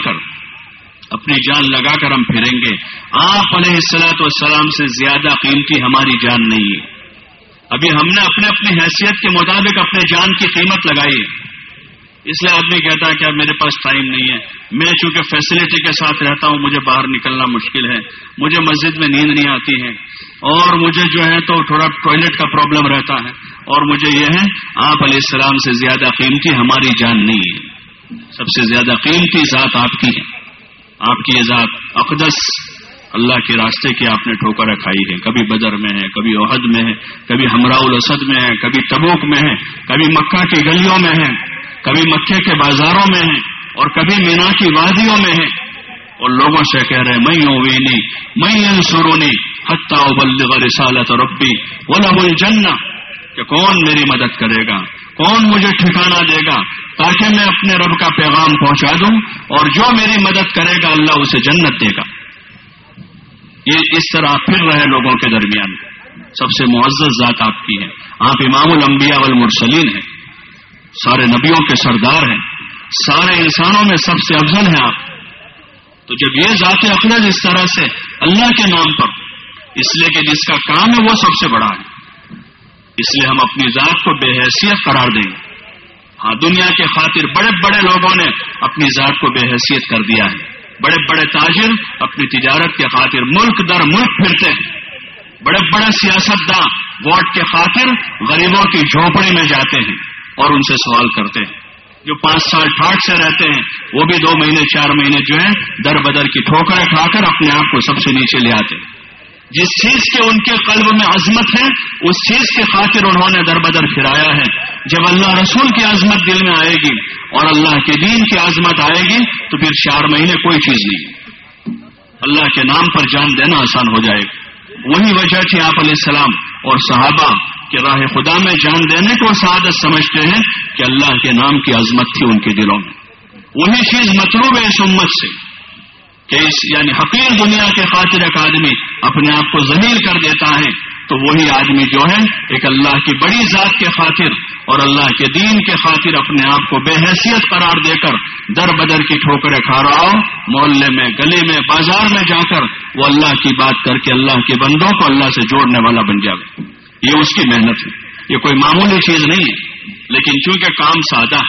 کر ہم پھریں گے۔ آپ علیہ الصلوۃ والسلام سے زیادہ قیمتی ہماری جان نہیں ہے۔ ابھی ہم نے اپنی حیثیت کے مطابق اپنے جان کی قیمت لگائی ہے، اس لیے آدمی کہتا ہے کہ اب میرے پاس ٹائم نہیں ہے، میں چونکہ فیسلٹی کے ساتھ رہتا ہوں مجھے باہر نکلنا مشکل ہے، مجھے مسجد میں نیند نہیں آتی ہے، اور مجھے جو ہے تو تھوڑا ٹوائلٹ کا پرابلم رہتا ہے، اور مجھے یہ ہے۔ آپ علیہ السلام سے زیادہ قیمتی ہماری جان نہیں ہے، سب سے زیادہ قیمتی ذات آپ کی ہے، آپ کی یہ ذات اقدس اللہ کے راستے کی آپ نے ٹھوکریں کھائی ہے، کبھی بدر میں ہے، کبھی احد میں ہے، کبھی حمراء الاسد میں ہے، کبھی تبوک میں ہے، کبھی مکہ کی گلیوں میں ہے، کبھی مکے کے بازاروں میں ہے، اور کبھی مینا کی وادیوں میں ہے، اور لوگوں سے کہہ رہے میں یوینی میں ینصرونی حتی ابلغ رسالت ربی ولہ الجنہ، کہ کون میری مدد کرے گا، کون مجھے ٹھکانہ دے گا تاکہ میں اپنے رب کا پیغام پہنچا دوں، اور جو میری مدد کرے گا اللہ اسے جنت دے گا۔ یہ اس طرح پھر رہے لوگوں کے درمیان، سب سے معزز ذات آپ کی ہے، آپ امام الانبیاء والمرسلین ہیں، سارے نبیوں کے سردار ہیں، سارے انسانوں میں سب سے افضل ہیں آپ۔ تو جب یہ ذات اقدس اس طرح سے اللہ کے نام پر، اس لیے کہ جس کا کام ہے وہ سب سے بڑا ہے، اس لیے ہم اپنی ذات کو بے حیثیت قرار دیں گے۔ ہاں، دنیا کے خاطر بڑے بڑے لوگوں نے اپنی ذات کو بے حیثیت کر دیا ہے، بڑے بڑے تاجر اپنی تجارت کے خاطر ملک در ملک پھرتے ہیں، بڑے بڑے سیاستداں ووٹ کے خاطر غریبوں کی جھونپڑی میں جاتے ہیں اور ان سے سوال کرتے ہیں، جو 5 سال ٹھاٹ سے رہتے ہیں وہ بھی 2 مہینے 4 مہینے جو ہے در بدر کی ٹھوکریں کھا کر اپنے آپ کو سب سے نیچے لے آتے ہیں۔ جس چیز کے ان کے قلب میں عظمت ہے اس چیز کے خاطر انہوں نے در بدر پھرایا ہے۔ جب اللہ رسول کی عظمت دل میں آئے گی اور اللہ کے دین کی عظمت آئے گی تو پھر 4 مہینے کوئی چیز نہیں، اللہ کے نام پر جان دینا آسان ہو جائے گا۔ وہی وجہ تھی آپ علیہ السلام اور صحابہ کہ راہ خدا میں جان دینے کو سعادت سمجھتے ہیں کہ اللہ کے نام کی عظمت تھی ان کے دلوں میں۔ وہی چیز مطلوب ہے اس امت سے کہ یعنی حقیر دنیا کے خاطر ایک آدمی اپنے آپ کو ذلیل کر دیتا ہے، تو وہی آدمی جو ہے ایک اللہ کی بڑی ذات کے خاطر اور اللہ کے دین کے خاطر اپنے آپ کو بے حیثیت قرار دے کر در بدر کی ٹھوکریں کھا رہا ہو، محلے میں گلی میں بازار میں جا کر وہ اللہ کی بات کر کے اللہ کے بندوں کو اللہ سے جوڑنے والا بن جائے، یہ اس کی محنت ہے، یہ کوئی معمولی چیز نہیں ہے۔ لیکن چونکہ کام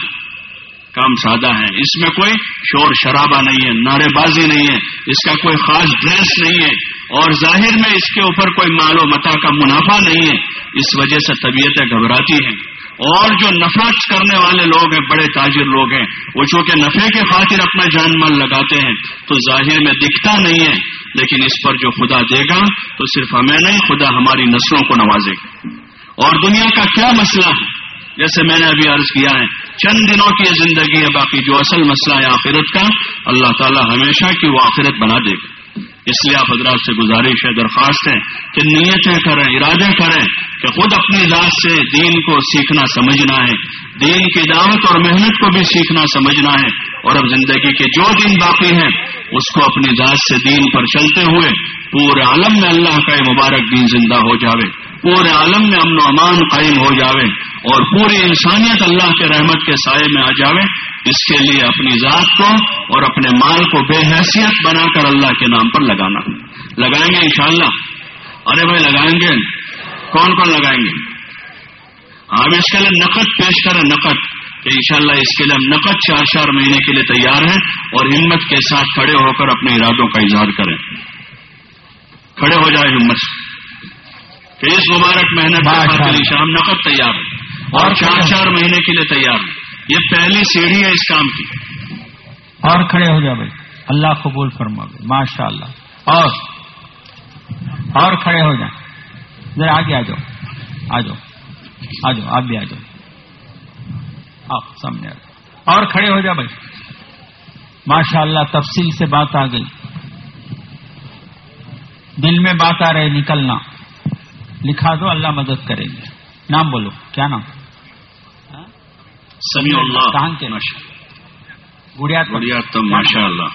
سادہ ہے، اس میں کوئی شور شرابہ نہیں ہے، نعرے بازی نہیں ہے، اس کا کوئی خاص ڈریس نہیں ہے، اور ظاہر میں اس کے اوپر کوئی مال و متاع کا منافع نہیں ہے، اس وجہ سے طبیعتیں گھبراتی ہیں۔ اور جو نفرت کرنے والے لوگ ہیں، بڑے تاجر لوگ ہیں، وہ چونکہ نفع کے خاطر اپنا جان مال لگاتے ہیں تو ظاہر میں دکھتا نہیں ہے، لیکن اس پر جو خدا دے گا تو صرف ہمیں نہیں، خدا ہماری نسلوں کو نوازے گا۔ اور دنیا کا کیا مسئلہ ہے، جیسے میں نے ابھی عرض کیا ہے، چند دنوں کی زندگی ہے، باقی جو اصل مسئلہ ہے آخرت کا، اللہ تعالی ہمیشہ کی وہ آخرت بنا دے گا۔ اس لیے آپ حضرات سے گزارش ہے، درخواست ہے کہ نیتیں کریں، ارادے کریں کہ خود اپنی ذات سے دین کو سیکھنا سمجھنا ہے، دین کی دعوت اور محنت کو بھی سیکھنا سمجھنا ہے، اور اب زندگی کے جو دن باقی ہیں اس کو اپنی ذات سے دین پر چلتے ہوئے پورے عالم میں اللہ کا مبارک دین زندہ ہو جاوے، پورے عالم میں امن و امان قائم ہو جاوے، اور پوری انسانیت اللہ کے رحمت کے سائے میں آ جاوے۔ اس کے لیے اپنی ذات کو اور اپنے مال کو بے حیثیت بنا کر اللہ کے نام پر لگائیں گے انشاءاللہ۔ ارے بھائی لگائیں گے، کون کون لگائیں گے؟ ہم اس کے لیے نقد پیش کریں، نقد کہ انشاءاللہ اس کے لیے ہم نقد 4 مہینے کے لیے تیار ہیں، اور ہمت کے ساتھ کھڑے ہو کر اپنے ارادوں کا اظہار کریں، کھڑے ہو جائے ہمت سے کہ اس مبارک محنت کے ہم نقد تیار ہیں اور 4 مہینے کے لیے تیار ہیں۔ یہ پہلی سیڑھی ہے اس کام کی۔ اور کھڑے ہو جاؤ بھائی، اللہ قبول فرمائے، ماشاء اللہ۔ اور کھڑے ہو جائیں، ذرا آگے آ جاؤ، آپ بھی آ جاؤ، آپ سامنے آ جاؤ، اور کھڑے ہو جاؤ بھائی، ماشاء اللہ۔ تفصیل سے بات آ گئی، دل میں بات آ رہی نکلنا، لکھا دو، اللہ مدد کریں گے۔ نام بولو، کیا نام؟ سمیع اللہ کہاں کے؟ گڑیا تم ماشاء اللہ۔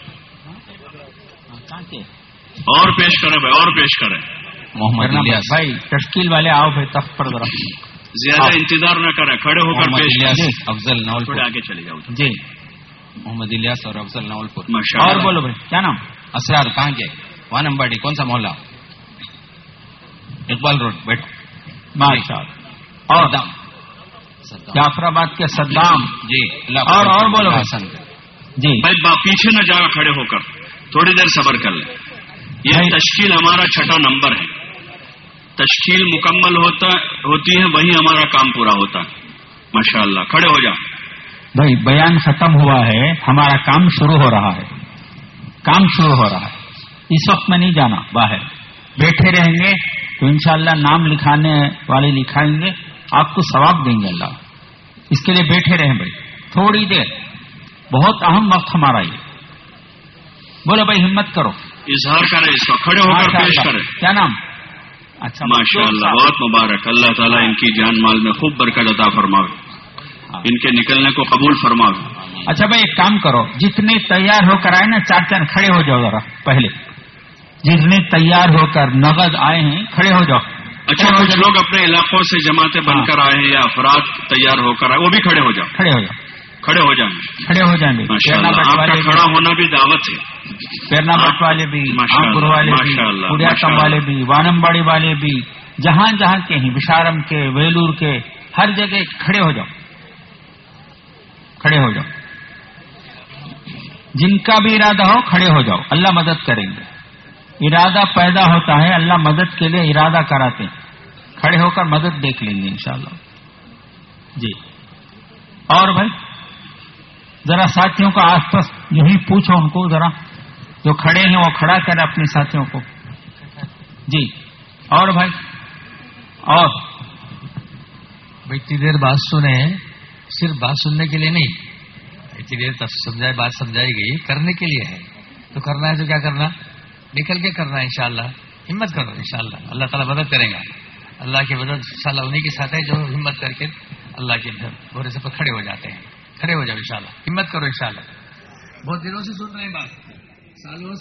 کہاں کے؟ اور پیش کریں بھائی، اور پیش کریں۔ محمد الیاس بھائی، تشکیل والے آؤ بھائی تخت پر ذرا، زیادہ انتظار نہ کریں، کھڑے ہو کر پیش کریں۔ افضل ناول تھوڑے آگے چلے جاؤ جی، محمد الیاس اور افضل ناول پور۔ اور بولو بھائی، کیا نام؟ اسرار کہاں کے؟ وان امباڑی، کون سا محلہ؟ اقبال روڈ، بیٹھو۔ ماشاء اللہ۔ اور جعفر آباد کے صدام جی اور بولو حسن جی بھائی پیچھے نہ جا کھڑے ہو کر تھوڑی دیر صبر کر لیں. یہ تشکیل ہمارا 6 نمبر ہے. تشکیل مکمل ہوتی ہے وہی ہمارا کام پورا ہوتا ہے. ماشاءاللہ کھڑے ہو جا بھائی. بیان ختم ہوا ہے, ہمارا کام شروع ہو رہا ہے. کام شروع ہو رہا ہے. اس وقت میں نہیں جانا, باہر بیٹھے رہیں گے تو انشاءاللہ نام لکھانے والے لکھائیں گے, آپ کو ثواب دیں گے اللہ. اس کے لیے بیٹھے رہیں بھائی تھوڑی دیر. بہت اہم وقت ہمارا یہ. بولو بھائی ہمت کرو, اظہار کریں اس کا, کھڑے ہو کر پیش کریں. کیا نام؟ اچھا ماشاءاللہ بہت مبارک. اللہ تعالیٰ ان کی جان مال میں خوب برکت عطا فرماوے, ان کے نکلنے کو قبول فرماوے. اچھا بھائی ایک کام کرو, جتنے تیار ہو کر آئے نا 4 کھڑے ہو جاؤ ذرا پہلے. جتنے تیار ہو کر نقد آئے ہیں کھڑے ہو جاؤ. اچھا کچھ لوگ اپنے علاقوں سے جماعتیں بن کر آئے ہیں یا افراد تیار ہو کر آئے, وہ بھی کھڑے ہو جاؤ. کھڑے ہو جاؤ. کھڑے ہو جائیں. کھڑے ہو جائیں گے. آپ کا کھڑا ہونا بھی دعوت ہے. پیرنا بٹ والے بھی, آمپور والے بھی, پوڑیاتم والے بھی, وانمباڑی والے بھی, جہاں جہاں کے ہیں, بشارم کے, ویلور کے, ہر جگہ کھڑے ہو جاؤ. کھڑے ہو جاؤ. جن کا بھی ارادہ ہو کھڑے ہو جاؤ, اللہ مدد کریں گے. ارادہ پیدا ہوتا ہے, اللہ مدد کے لیے ارادہ کراتے ہیں. کھڑے ہو کر مدد دیکھ لیں گے انشاءاللہ. جی اور بھائی ذرا ساتھیوں کا آس پاس یہی پوچھو ان کو, ذرا جو کھڑے ہیں وہ کھڑا کریں اپنے ساتھیوں کو. جی اور بھائی اور بھائی اتنی دیر بات سنیں, صرف بات سننے کے لیے نہیں, اتنی دیر بات سمجھائی گئی کرنے کے لیے ہے. تو کرنا ہے تو کیا کرنا, نکل کے کرنا ہے انشاءاللہ. ہمت کرو انشاءاللہ, اللہ تعالیٰ مدد کرے گا. اللہ کی مدد انشاءاللہ انہی کے ساتھ ہے جو ہمت کر کے اللہ کے بھروسے سے پر کھڑے ہو جاتے ہیں. کھڑے ہو جاؤ انشاءاللہ, ہمت کرو انشاءاللہ. بہت دنوں سے سن رہے ہیں بات, سالوں سے.